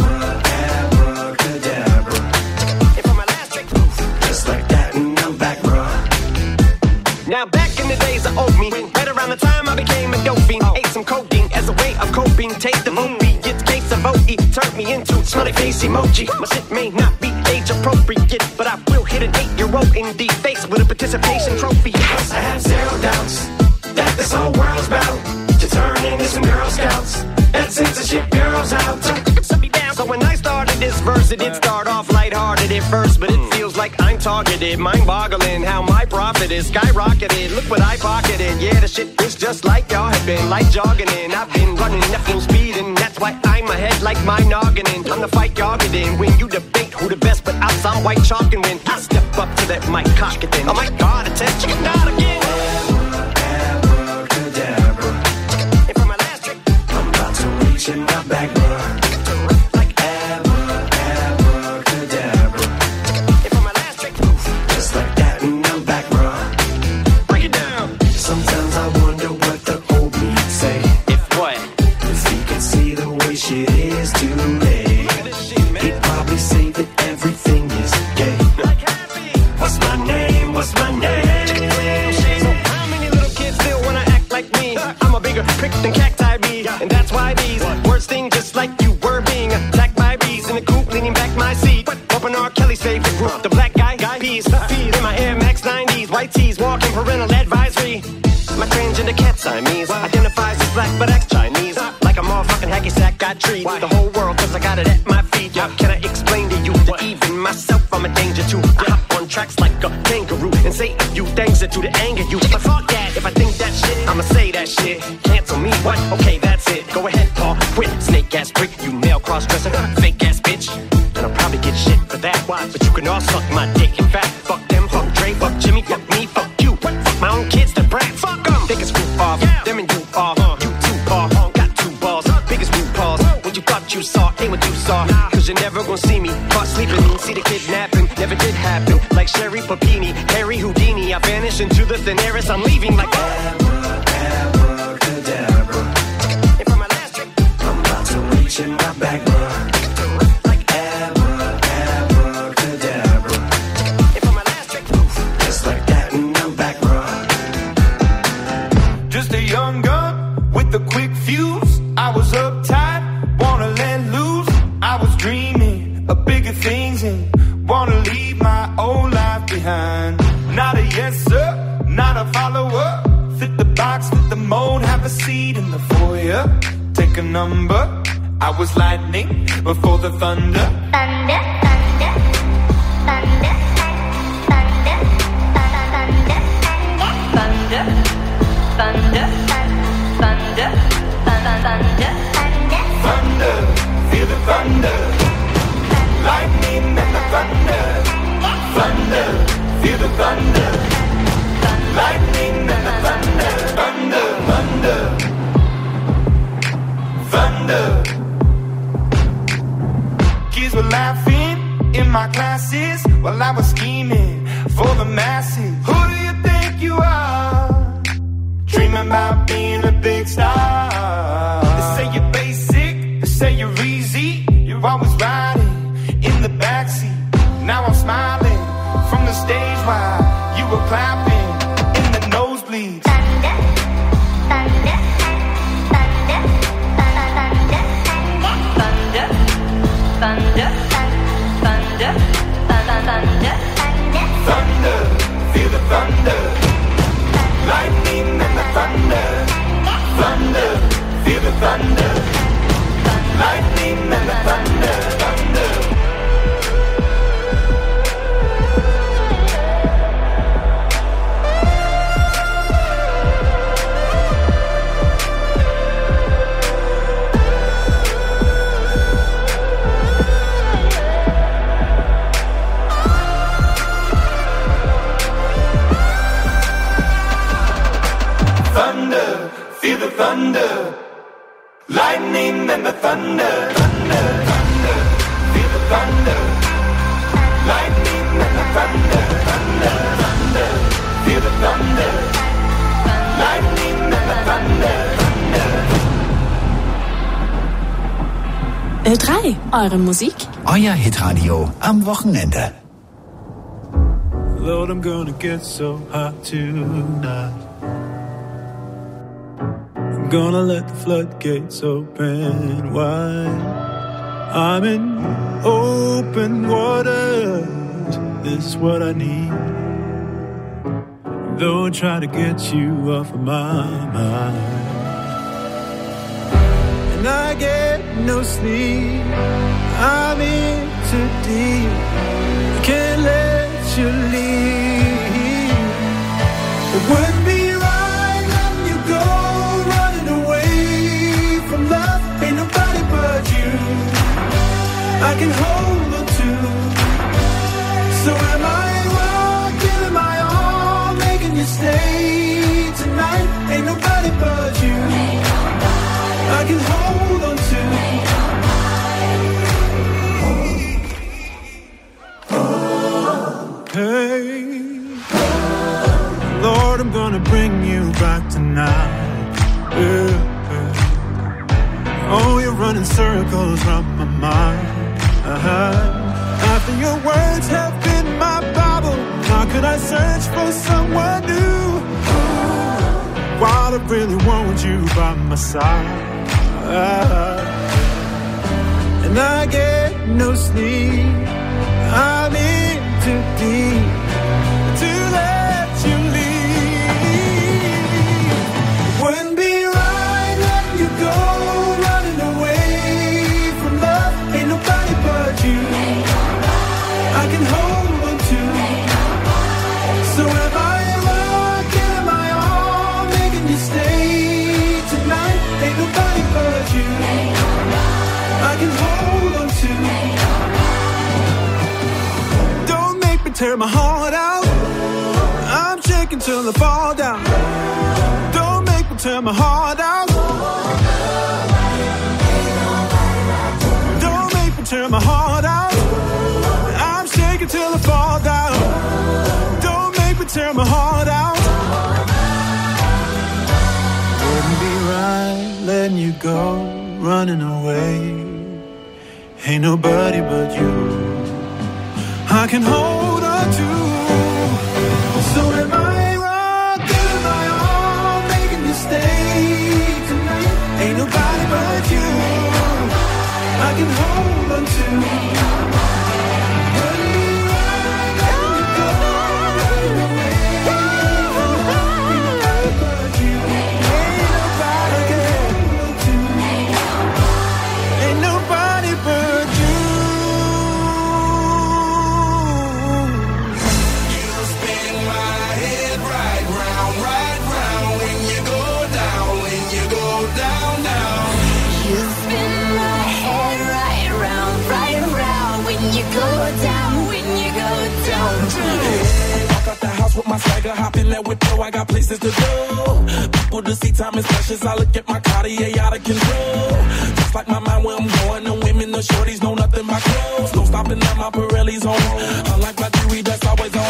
Abracadabra. And for my last trick, Just like that, and I'm back, bruh. now back in the days of old me, right around the time I became a dope fiend, ate some codeine as a way of coping. Take the movie, get case of OE, turned me into smiley face emoji. My shit may not be age appropriate, but I will hit an 8-year-old in the face with a participation trophy. I have zero doubts that this whole world's about to turn into some Girl Scouts. That censorship bureau's out. Set me down. So when I started this verse, it did start off lighthearted at first, but it feels like I'm targeted. Mind-boggling how my profit is skyrocketed. Look what I pocketed. Yeah, the shit is just like y'all have been, like jogging in. I've been running at full speed, and that's why I'm ahead like my noggin. I'm the fight y'all get in. When you debate who the best, but I'm some white chalk, and when I step up to that mic, cock it then. Oh my God, attention, chicken out again. Abracadabra. And for my last trick, I'm about to reach in my back, bruh. like Abracadabra. and for my last trick, Just like that, and I'm back, bruh. break it down. Sometimes I wonder what the old me'd say. If what? If he could see the way shit is today, he'd probably say that everything is gay. What's my name? What's my name? So how many little kids still wanna act like me? I'm a bigger prick than cacti bee, and that's why these words sting just like you were being attacked by bees in the coop, leaning back my seat. Bumping R. Kelly's favorite group, the black guy peas. In my Air Max 90s, white tees, walking parental advisory. My transgender cat Siamese identifies as black but acts Chinese. Like a motherfucking hacky sack, got treat the whole world cause I got it at my feet. Can I explain to you that even myself I'm a danger to? I hop on tracks like a kangaroo and say a few things that do to anger you. But fuck that, if I think that shit, I'ma say that shit. Cancel me, what? Okay, that's it. Go ahead, Paul, quit. Snake ass prick, you male cross-dresser, fake ass bitch. And I'll probably get shit for that. But you can all suck my dick. In fact, fuck them, fuck Dre, fuck Jimmy, fuck me, fuck you. Fuck my own kids, the brat. Fuck them. They can screw off. Them and you are. You two are. Got two balls. Biggest blue paws. What you thought you saw ain't what you saw. Cause you're never gonna see me caught sleeping. See the kidnapping. Never did happen. Like Sherry Papini, Harry Houdini. I vanish into the thin air as I'm leaving like Abracadabra. And for my last trick, I'm about to reach in my back, bruh. like Abracadabra. and for my last trick, Just like that, and I'm back, bruh. Just a young gun with a quick fuse. I was uptight, wanna let loose. I was dreaming of bigger things and wanna leave my old life behind. Not a yes sir, not a follower. Fit the box, fit the mold, have a seat in the foyer. Take a number. I was lightning before the thunder. Thunder, thunder, thunder, thunder, thunder, thunder, thunder, thunder, thunder, Thunder, feel the thunder. Lightning and the thunder. Thunder, feel the thunder. Lightning and the thunder. Thunder, thunder. Thunder. Kids were laughing in my classes while I was scheming for the masses. Who do you think you are? Dreaming about being a big star. They say you're basic, they say you're easy. You're always riding in the backseat. Now I'm smiling from the stage while you were clapping in the nosebleeds. Thunder, thunder, thunder, thunder, thunder, thunder, thunder, thunder, thunder, feel the thunder, lightning and the thunder, thunder, feel the thunder, lightning and the thunder, thunder. Thunder, feel the thunder, lightning and the thunder, thunder, thunder, feel the thunder, lightning and the thunder, thunder, thunder, feel the thunder, lightning and the thunder, thunder. Ö3, eure Musik. Euer Hitradio am Wochenende. Lord, I'm gonna get so hot tonight. I'm gonna let the floodgates open wide. I'm in open water. This is what I need. Don't try to get you off of my mind. And I get no sleep. I'm in too deep. I can't let you leave. It wouldn't be right letting you go, running away from love. Ain't nobody but you I can hold on to. So am I wrong, giving my all, making you stay tonight? Ain't nobody but you I can hold on to. Hey, Lord, I'm gonna bring you back tonight. Yeah. Oh, you're running circles round my mind. After your words have been my Bible, how could I search for someone new? While I really want you by my side. And I get no sleep. I'm in too deep to let you leave. Wouldn't be right letting you go, running away from love. Ain't nobody but you I can hold on to. So am I wrong, giving my all, making you stay tonight? Ain't nobody but you I can hold on to. Don't make me tear my heart out. I'm shaking till I fall down. Don't make me tear my heart out. Don't make me tear my heart out. I'm shaking till I fall down. Don't make me tear my heart out. Wouldn't be right letting you go, running away. Ain't nobody but you I can hold on to. So am I wrong, giving my all, making you stay tonight? Ain't nobody but you I can hold on to. Wouldn't be right letting you go, running away. Ain't nobody but you. Ain't nobody I can hold on to. Ain't nobody but you. With my swagger, hop in that window, I got places to go. People to see, time is precious. I look at my Cartier out of control. Just like my mind where I'm going, the women, the shorties know nothing but clothes. No stopping at my Pirelli, stays home. Unlike my jewelry that's always on.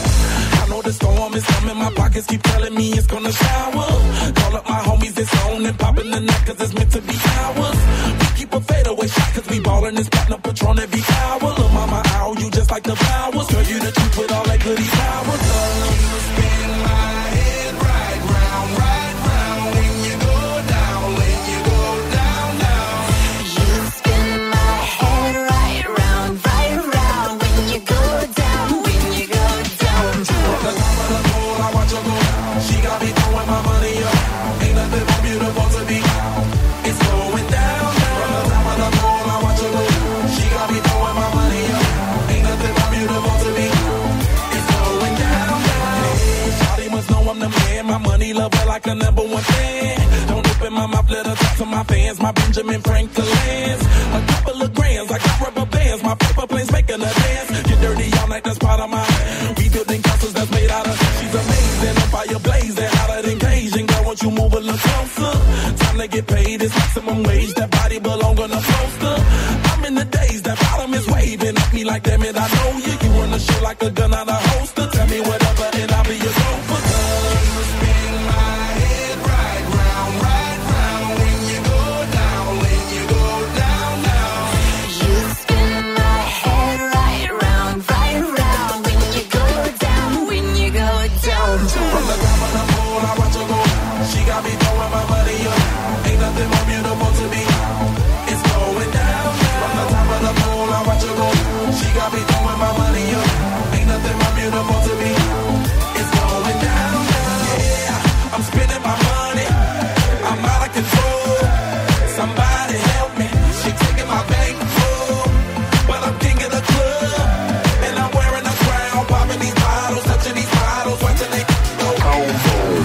I know the storm is coming, my pockets keep telling me it's gonna shower. Call up my homies, it's on and popping the neck cause it's meant to be ours. We keep a fadeaway shot cause we ballin' this platinum Patron every hour. Look mama, ow, you just like the flowers. Girl, you the truth with all that goody power. You spin my head right round when you go down, when you go down, down. You spin my head right round when you go down, when you go down. From the top of the pole, I watch her go. She got me throwing my money up. Ain't nothing more beautiful to be. It's going down, down. From the top of the pole, I watch her go. She got me throwing my money up. Ain't nothing more beautiful to be. It's going down, down. Shawty must know I'm the man. My money lover like a number one fan. Don't open my mouth, let her talk to my fans. My Benjamin Franklin's. A couple of grands, I got rubber bands. My paper planes making a dance. Get dirty all night, that's part of my. We building castles that's made out of. She's amazing, a fire blazing, hotter than Cajun. Girl, won't you move a little closer? Time to get paid, it's maximum wage. That body belong on a poster. I'm in the days, that bottom is waving at me like, damn it, I know you. You run the show like a gun out of holster. Tell me whatever and I'll be your gopher. Spin my head right round when you go down, when you go down, down. You spin my head right round when you go down, when you go down. From the top of the pole, I watch her go. She got me throwing my money up. Ain't nothing more beautiful to me. It's going down, down. From the top of the pole, I watch her go. She got me throwing my money up. Ain't nothing more beautiful to me. It's going down, down. Yeah, I'm spending my money. I'm out of control. Somebody help me. She taking my bankroll. But I'm king of the club. And I'm wearing a crown. Popping these bottles, touching these bottles, watching they go home.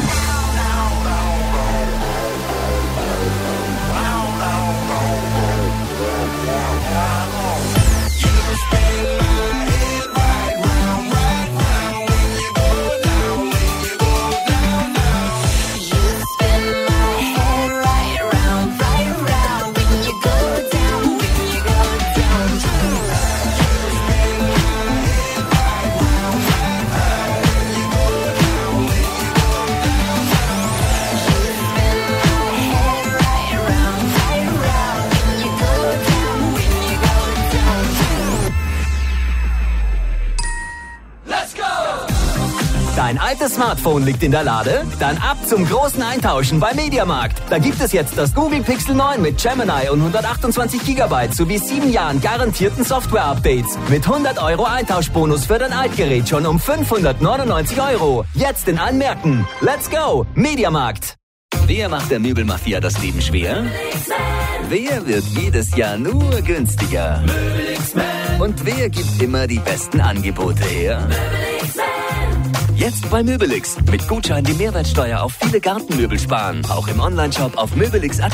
Dein altes Smartphone liegt in der Lade? Dann ab zum großen Eintauschen bei Mediamarkt. Da gibt es jetzt das Google Pixel 9 mit Gemini und 128 GB sowie 7 Jahren garantierten Software-Updates. Mit 100 € Eintauschbonus für dein Altgerät schon um 599 €. Jetzt in allen Märkten. Let's go! Mediamarkt. Wer macht der Möbelmafia das Leben schwer? Wer wird jedes Jahr nur günstiger? Und wer gibt immer die besten Angebote her? Jetzt bei Möbelix. Mit Gutschein die Mehrwertsteuer auf viele Gartenmöbel sparen. Auch im Onlineshop auf möbelix.at.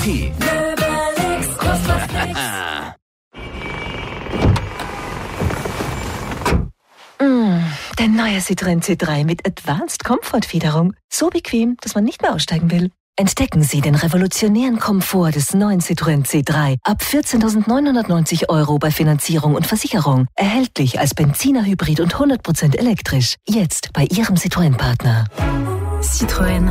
Der neue Citroën C3 mit Advanced Comfort Federung. So bequem, dass man nicht mehr aussteigen will. Entdecken Sie den revolutionären Komfort des neuen Citroën C3 ab 14.990 € bei Finanzierung und Versicherung. Erhältlich als Benziner, Hybrid und 100% elektrisch. Jetzt bei Ihrem Citroën-Partner. Citroën.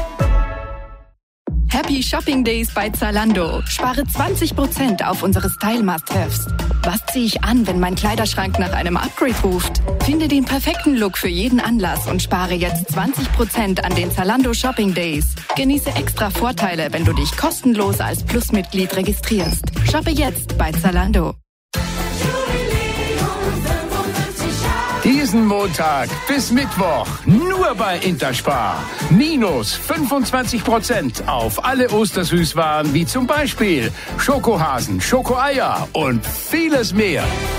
Happy Shopping Days bei Zalando. Spare 20% auf unsere Style-Must-Haves. Was ziehe ich an, wenn mein Kleiderschrank nach einem Upgrade ruft? Finde den perfekten Look für jeden Anlass und spare jetzt 20% an den Zalando Shopping Days. Genieße extra Vorteile, wenn du dich kostenlos als Plus-Mitglied registrierst. Shoppe jetzt bei Zalando. Diesen Montag bis Mittwoch nur bei Interspar. Minus 25% auf alle Ostersüßwaren wie zum Beispiel Schokohasen, Schokoeier und vieles mehr.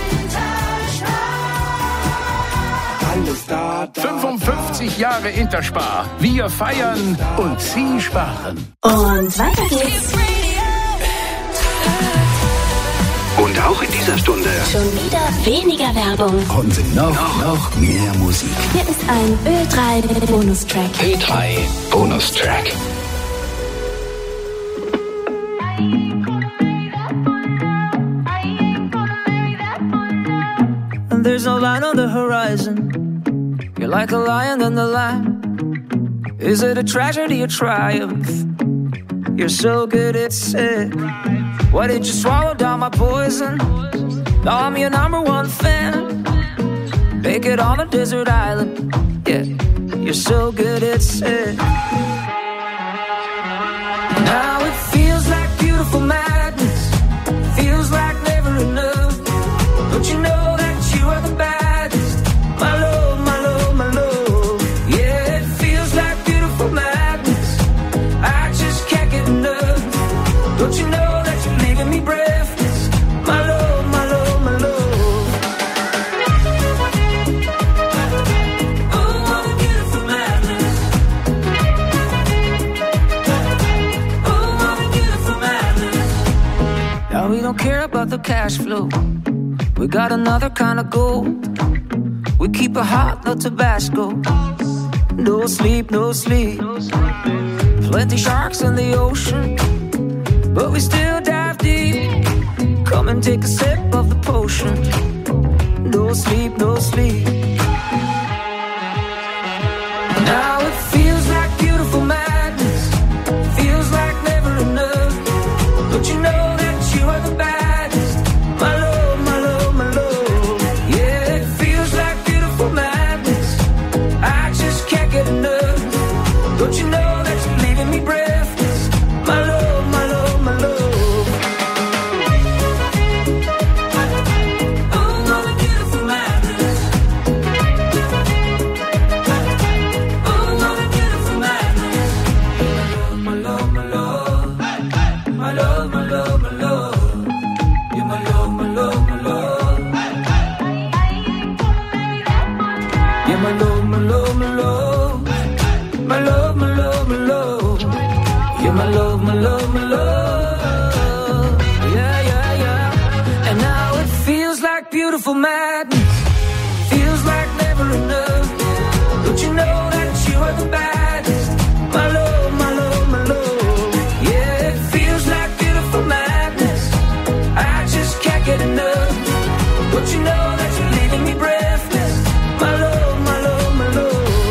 55 Jahre Interspar. Wir feiern und Sie sparen. Und weiter geht's. Und auch in dieser Stunde Schon wieder weniger Werbung. und noch mehr Musik. Hier ist ein Ö3 Bonustrack. Ö3 Bonustrack. There's there's no line on the horizon. You're like a lion in the lamb. Is it a tragedy or triumph? You're so good at it. Why did you swallow down my poison? Now I'm your number one fan. Bake it on a desert island. Yeah, you're so good at it. Now it feels like beautiful madness. Feels like never enough. Don't you know that you are the baddest? My love, my love, my love. Yeah, it feels like beautiful madness. I just can't get enough. Don't you know that you're leaving me breathless? My love, my love, my love. Oh, what a beautiful madness. Oh, what a beautiful madness. Now we don't care about the cash flow. We got another kind of gold. We keep it hot, no Tabasco. No sleep, no sleep. Plenty sharks in the ocean, but we still dive deep. Come and take a sip of the potion. No sleep, no sleep. Now it feels like beautiful madness. Feels like never enough. Don't you know that you are the baddest? My love, my love, my love. Yeah, it feels like beautiful madness. I just can't get enough. Don't you know that you're leaving me breathless? My love, my love, my love. Oh, what a beautiful madness. Oh, what a beautiful madness. My love, my love, my love, my love, my love. You're my love, my love, my love. You're my love, my love, my love. My love, my love, my love. You're my love, my love, my love. Yeah, yeah, yeah. And now it feels like beautiful madness. Feels like never enough. Don't you know that you are the baddest? My love, my love, my love. Yeah, it feels like beautiful madness. I just can't get enough. Don't you know that you're leaving me breathless? My love, my love, my love.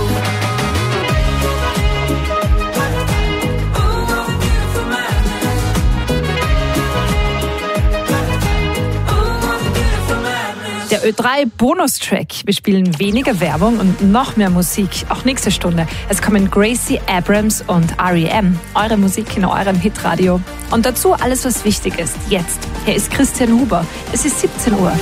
Der Ö3-Bonustrack. Wir spielen weniger Werbung und noch mehr Musik. Auch nächste Stunde. Es kommen Gracie Abrams und R.E.M. Eure Musik in eurem Hitradio. Und dazu alles, was wichtig ist. Jetzt. Hier ist Christian Huber. Es ist 17 Uhr.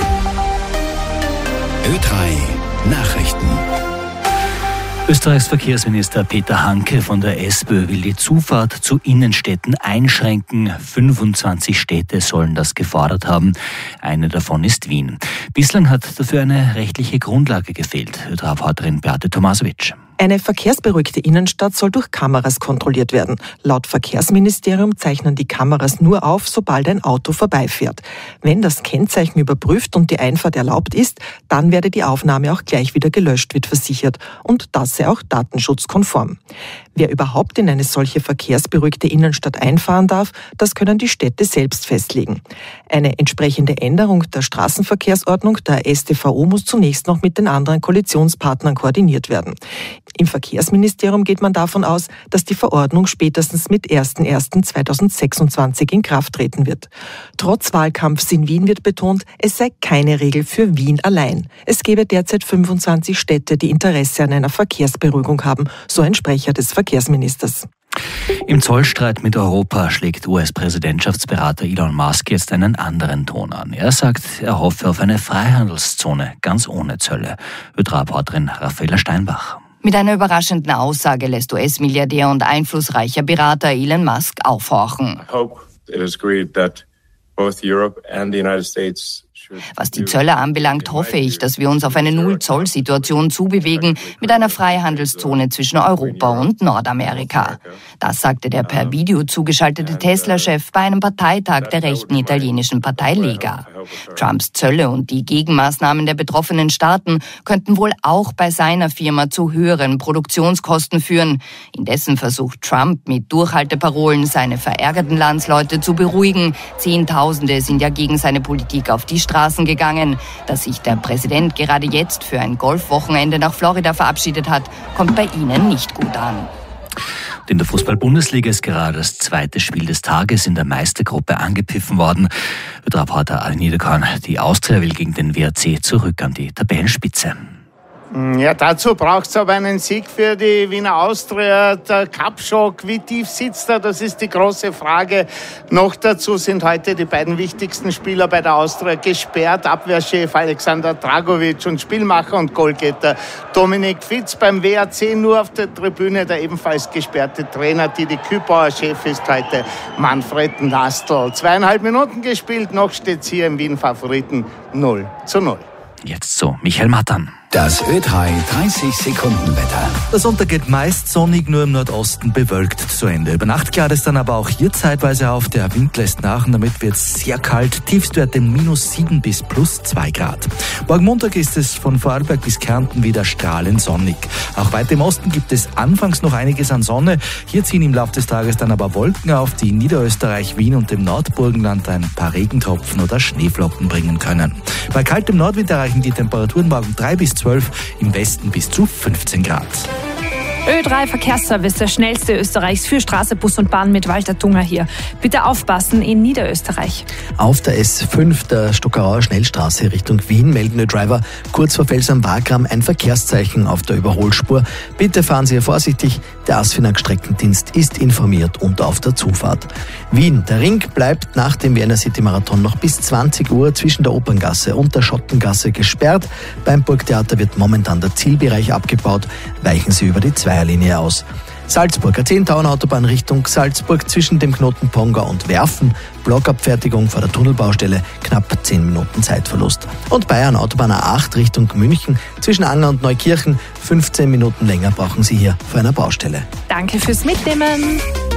Ö3 Nachrichten. Österreichs Verkehrsminister Peter Hanke von der SPÖ will die Zufahrt zu Innenstädten einschränken. 25 Städte sollen das gefordert haben. Eine davon ist Wien. Bislang hat dafür eine rechtliche Grundlage gefehlt. Ö3-Reporterin Beate Tomasowitsch. Eine verkehrsberuhigte Innenstadt soll durch Kameras kontrolliert werden. Laut Verkehrsministerium zeichnen die Kameras nur auf, sobald ein Auto vorbeifährt. Wenn das Kennzeichen überprüft und die Einfahrt erlaubt ist, dann werde die Aufnahme auch gleich wieder gelöscht, wird versichert. Und das sei auch datenschutzkonform. Wer überhaupt in eine solche verkehrsberuhigte Innenstadt einfahren darf, das können die Städte selbst festlegen. Eine entsprechende Änderung der Straßenverkehrsordnung der StVO muss zunächst noch mit den anderen Koalitionspartnern koordiniert werden. Im Verkehrsministerium geht man davon aus, dass die Verordnung spätestens mit 01.01.2026 in Kraft treten wird. Trotz Wahlkampfs in Wien wird betont, es sei keine Regel für Wien allein. Es gebe derzeit 25 Städte, die Interesse an einer Verkehrsberuhigung haben, so ein Sprecher des Verkehrsministers. Im Zollstreit mit Europa schlägt US-Präsidentschaftsberater Elon Musk jetzt einen anderen Ton an. Er sagt, er hoffe auf eine Freihandelszone, ganz ohne Zölle. Ö3-Reporterin Raffaella Steinbach. Mit einer überraschenden Aussage lässt US-Milliardär und einflussreicher Berater Elon Musk aufhorchen. I hope it is agreed that both Europe and the United States Was die Zölle anbelangt, hoffe ich, dass wir uns auf eine Null-Zoll-Situation zubewegen mit einer Freihandelszone zwischen Europa und Nordamerika. Das sagte der per Video zugeschaltete Tesla-Chef bei einem Parteitag der rechten italienischen Partei Lega. Trumps Zölle und die Gegenmaßnahmen der betroffenen Staaten könnten wohl auch bei seiner Firma zu höheren Produktionskosten führen. Indessen versucht Trump mit Durchhalteparolen seine verärgerten Landsleute zu beruhigen. Zehntausende sind ja gegen seine Politik auf die Straße Straßen gegangen. Dass sich der Präsident gerade jetzt für ein Golfwochenende nach Florida verabschiedet hat, kommt bei ihnen nicht gut an. In der Fußball-Bundesliga ist gerade das zweite Spiel des Tages in der Meistergruppe angepfiffen worden. Reporter Ali Niederkorn, die Austria will gegen den WRC zurück an die Tabellenspitze. Ja, dazu braucht es aber einen Sieg für die Wiener Austria. Der Cup-Schock, wie tief sitzt er? Das ist die große Frage. Noch dazu sind heute die beiden wichtigsten Spieler bei der Austria gesperrt. Abwehrchef Alexander Dragovic und Spielmacher und Goalgetter Dominik Fitz. Beim WRC nur auf der Tribüne der ebenfalls gesperrte Trainer Didi Kübauer. Chef ist heute Manfred Nastl. 2,5 Minuten gespielt, noch steht's hier im Wien-Favoriten 0:0. Jetzt so, Michael Mattern. Das Ö3 30-Sekunden-Wetter. Der Sonntag geht meist sonnig, nur im Nordosten bewölkt zu Ende. Über Nacht klart es dann aber auch hier zeitweise auf. Der Wind lässt nach und damit wird es sehr kalt. Tiefstwerte -7 bis +2 Grad. Morgen Montag ist es von Vorarlberg bis Kärnten wieder strahlend sonnig. Auch weit im Osten gibt es anfangs noch einiges an Sonne. Hier ziehen im Laufe des Tages dann aber Wolken auf, die in Niederösterreich, Wien und dem Nordburgenland ein paar Regentropfen oder Schneeflocken bringen können. Bei kaltem Nordwind erreichen die Temperaturen morgen 3 bis 12, im Westen bis zu 15 Grad. Ö3 Verkehrsservice, der schnellste Österreichs für Straße, Bus und Bahn mit Walter Tunger hier. Bitte aufpassen in Niederösterreich. Auf der S5 der Stockerauer Schnellstraße Richtung Wien melden Ö-Driver kurz vor Fels am Wagram ein Verkehrszeichen auf der Überholspur. Bitte fahren Sie hier vorsichtig. Der ASFINAG Streckendienst ist informiert und auf der Zufahrt. Wien, der Ring bleibt nach dem Wiener City Marathon noch bis 20 Uhr zwischen der Operngasse und der Schottengasse gesperrt. Beim Burgtheater wird momentan der Zielbereich abgebaut. Weichen Sie über die Zweierlinie aus. Salzburg, A10-Tauern-Autobahn Richtung Salzburg zwischen dem Knoten Ponga und Werfen. Blockabfertigung vor der Tunnelbaustelle, knapp 10 Minuten Zeitverlust. Und Bayern, Autobahn A8 Richtung München zwischen Anger und Neukirchen. 15 Minuten länger brauchen Sie hier vor einer Baustelle. Danke fürs Mitnehmen.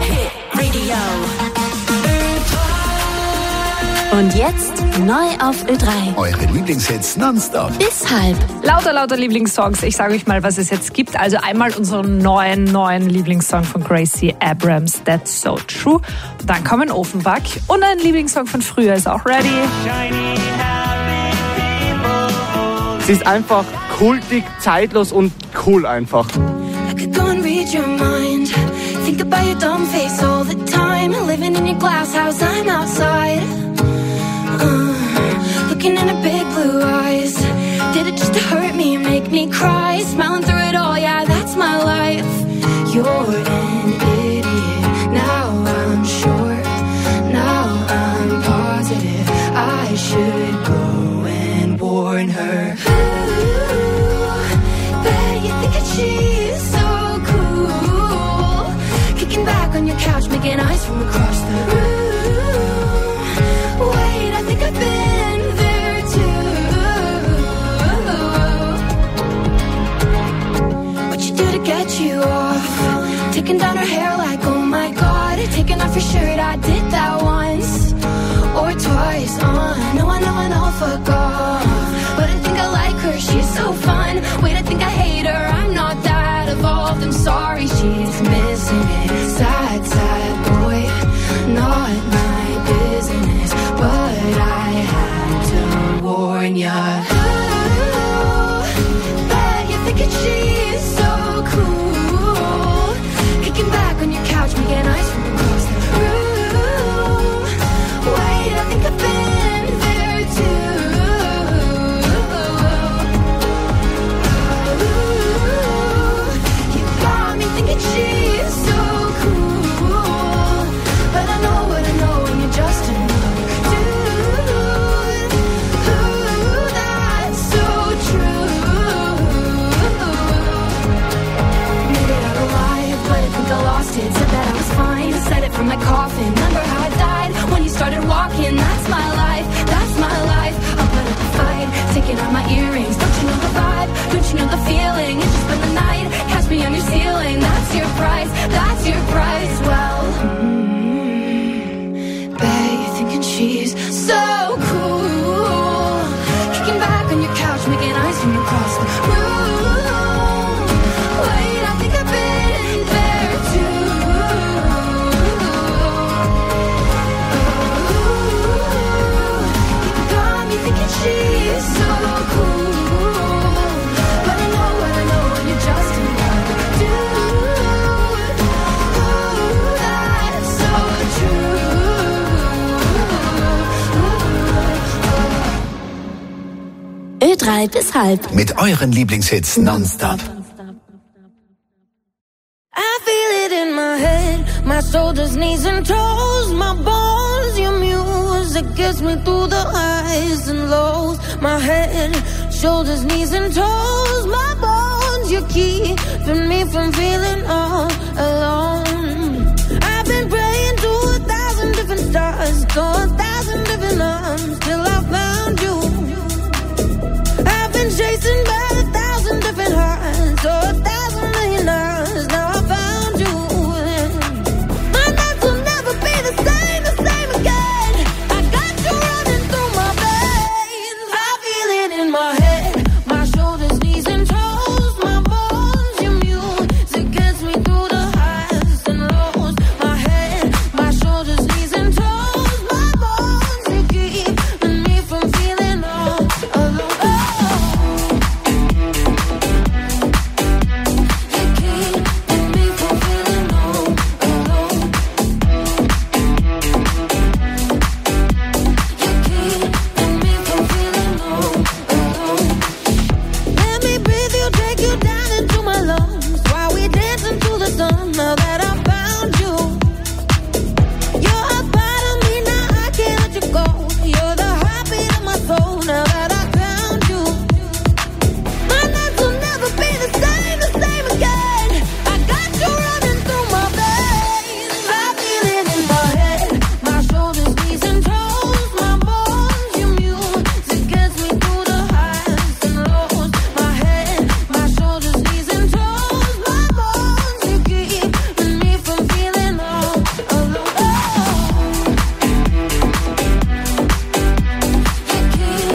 Und jetzt neu auf Ö3. Eure Lieblingshits nonstop. Bis halb. Lauter Lieblingssongs. Ich sage euch mal, was es jetzt gibt. Also einmal unseren neuen Lieblingssong von Gracie Abrams, That's So True. Und dann kommen Offenbach und ein Lieblingssong von früher ist auch ready. Sie ist einfach kultig, zeitlos und cool einfach. I could go and read your mind. Think about your dumb face all the time. Living in your glass house, I'm outside. Looking in her big blue eyes. Did it just to hurt me, make me cry? Smiling through it all, yeah, that's my life. You're an idiot. Now I'm sure. Now I'm positive. I should go and warn her. Ooh, bet you think that she's so cool. Kicking back on your couch, making eyes from across the room. Wait, I think I've been there too. What you do to get you off? Taking down her hair like, oh my god. Taking off your shirt, I did that once or twice. I know, fuck off. But I think I like her, she's so fun. Wait, I think I hate her, I'm not that evolved. I'm sorry, she's missing it. Sad boy, not my business. But I had to warn ya. Ooh, bet you're thinking she's so cool. Kicking back on your couch, making eyes from across the room. Wait, I think I've been there too. Ooh, you got me thinking she's so cool. But I know what I know, and you're just another dude. Ooh, that 2 bis halb. Mit euren Lieblingshits nonstop. I feel it in my head, my shoulders, knees and toes, my bones, your music gets me through the highs and lows. My head, shoulders, knees and toes, my bones, you're keeping me from feeling all alone.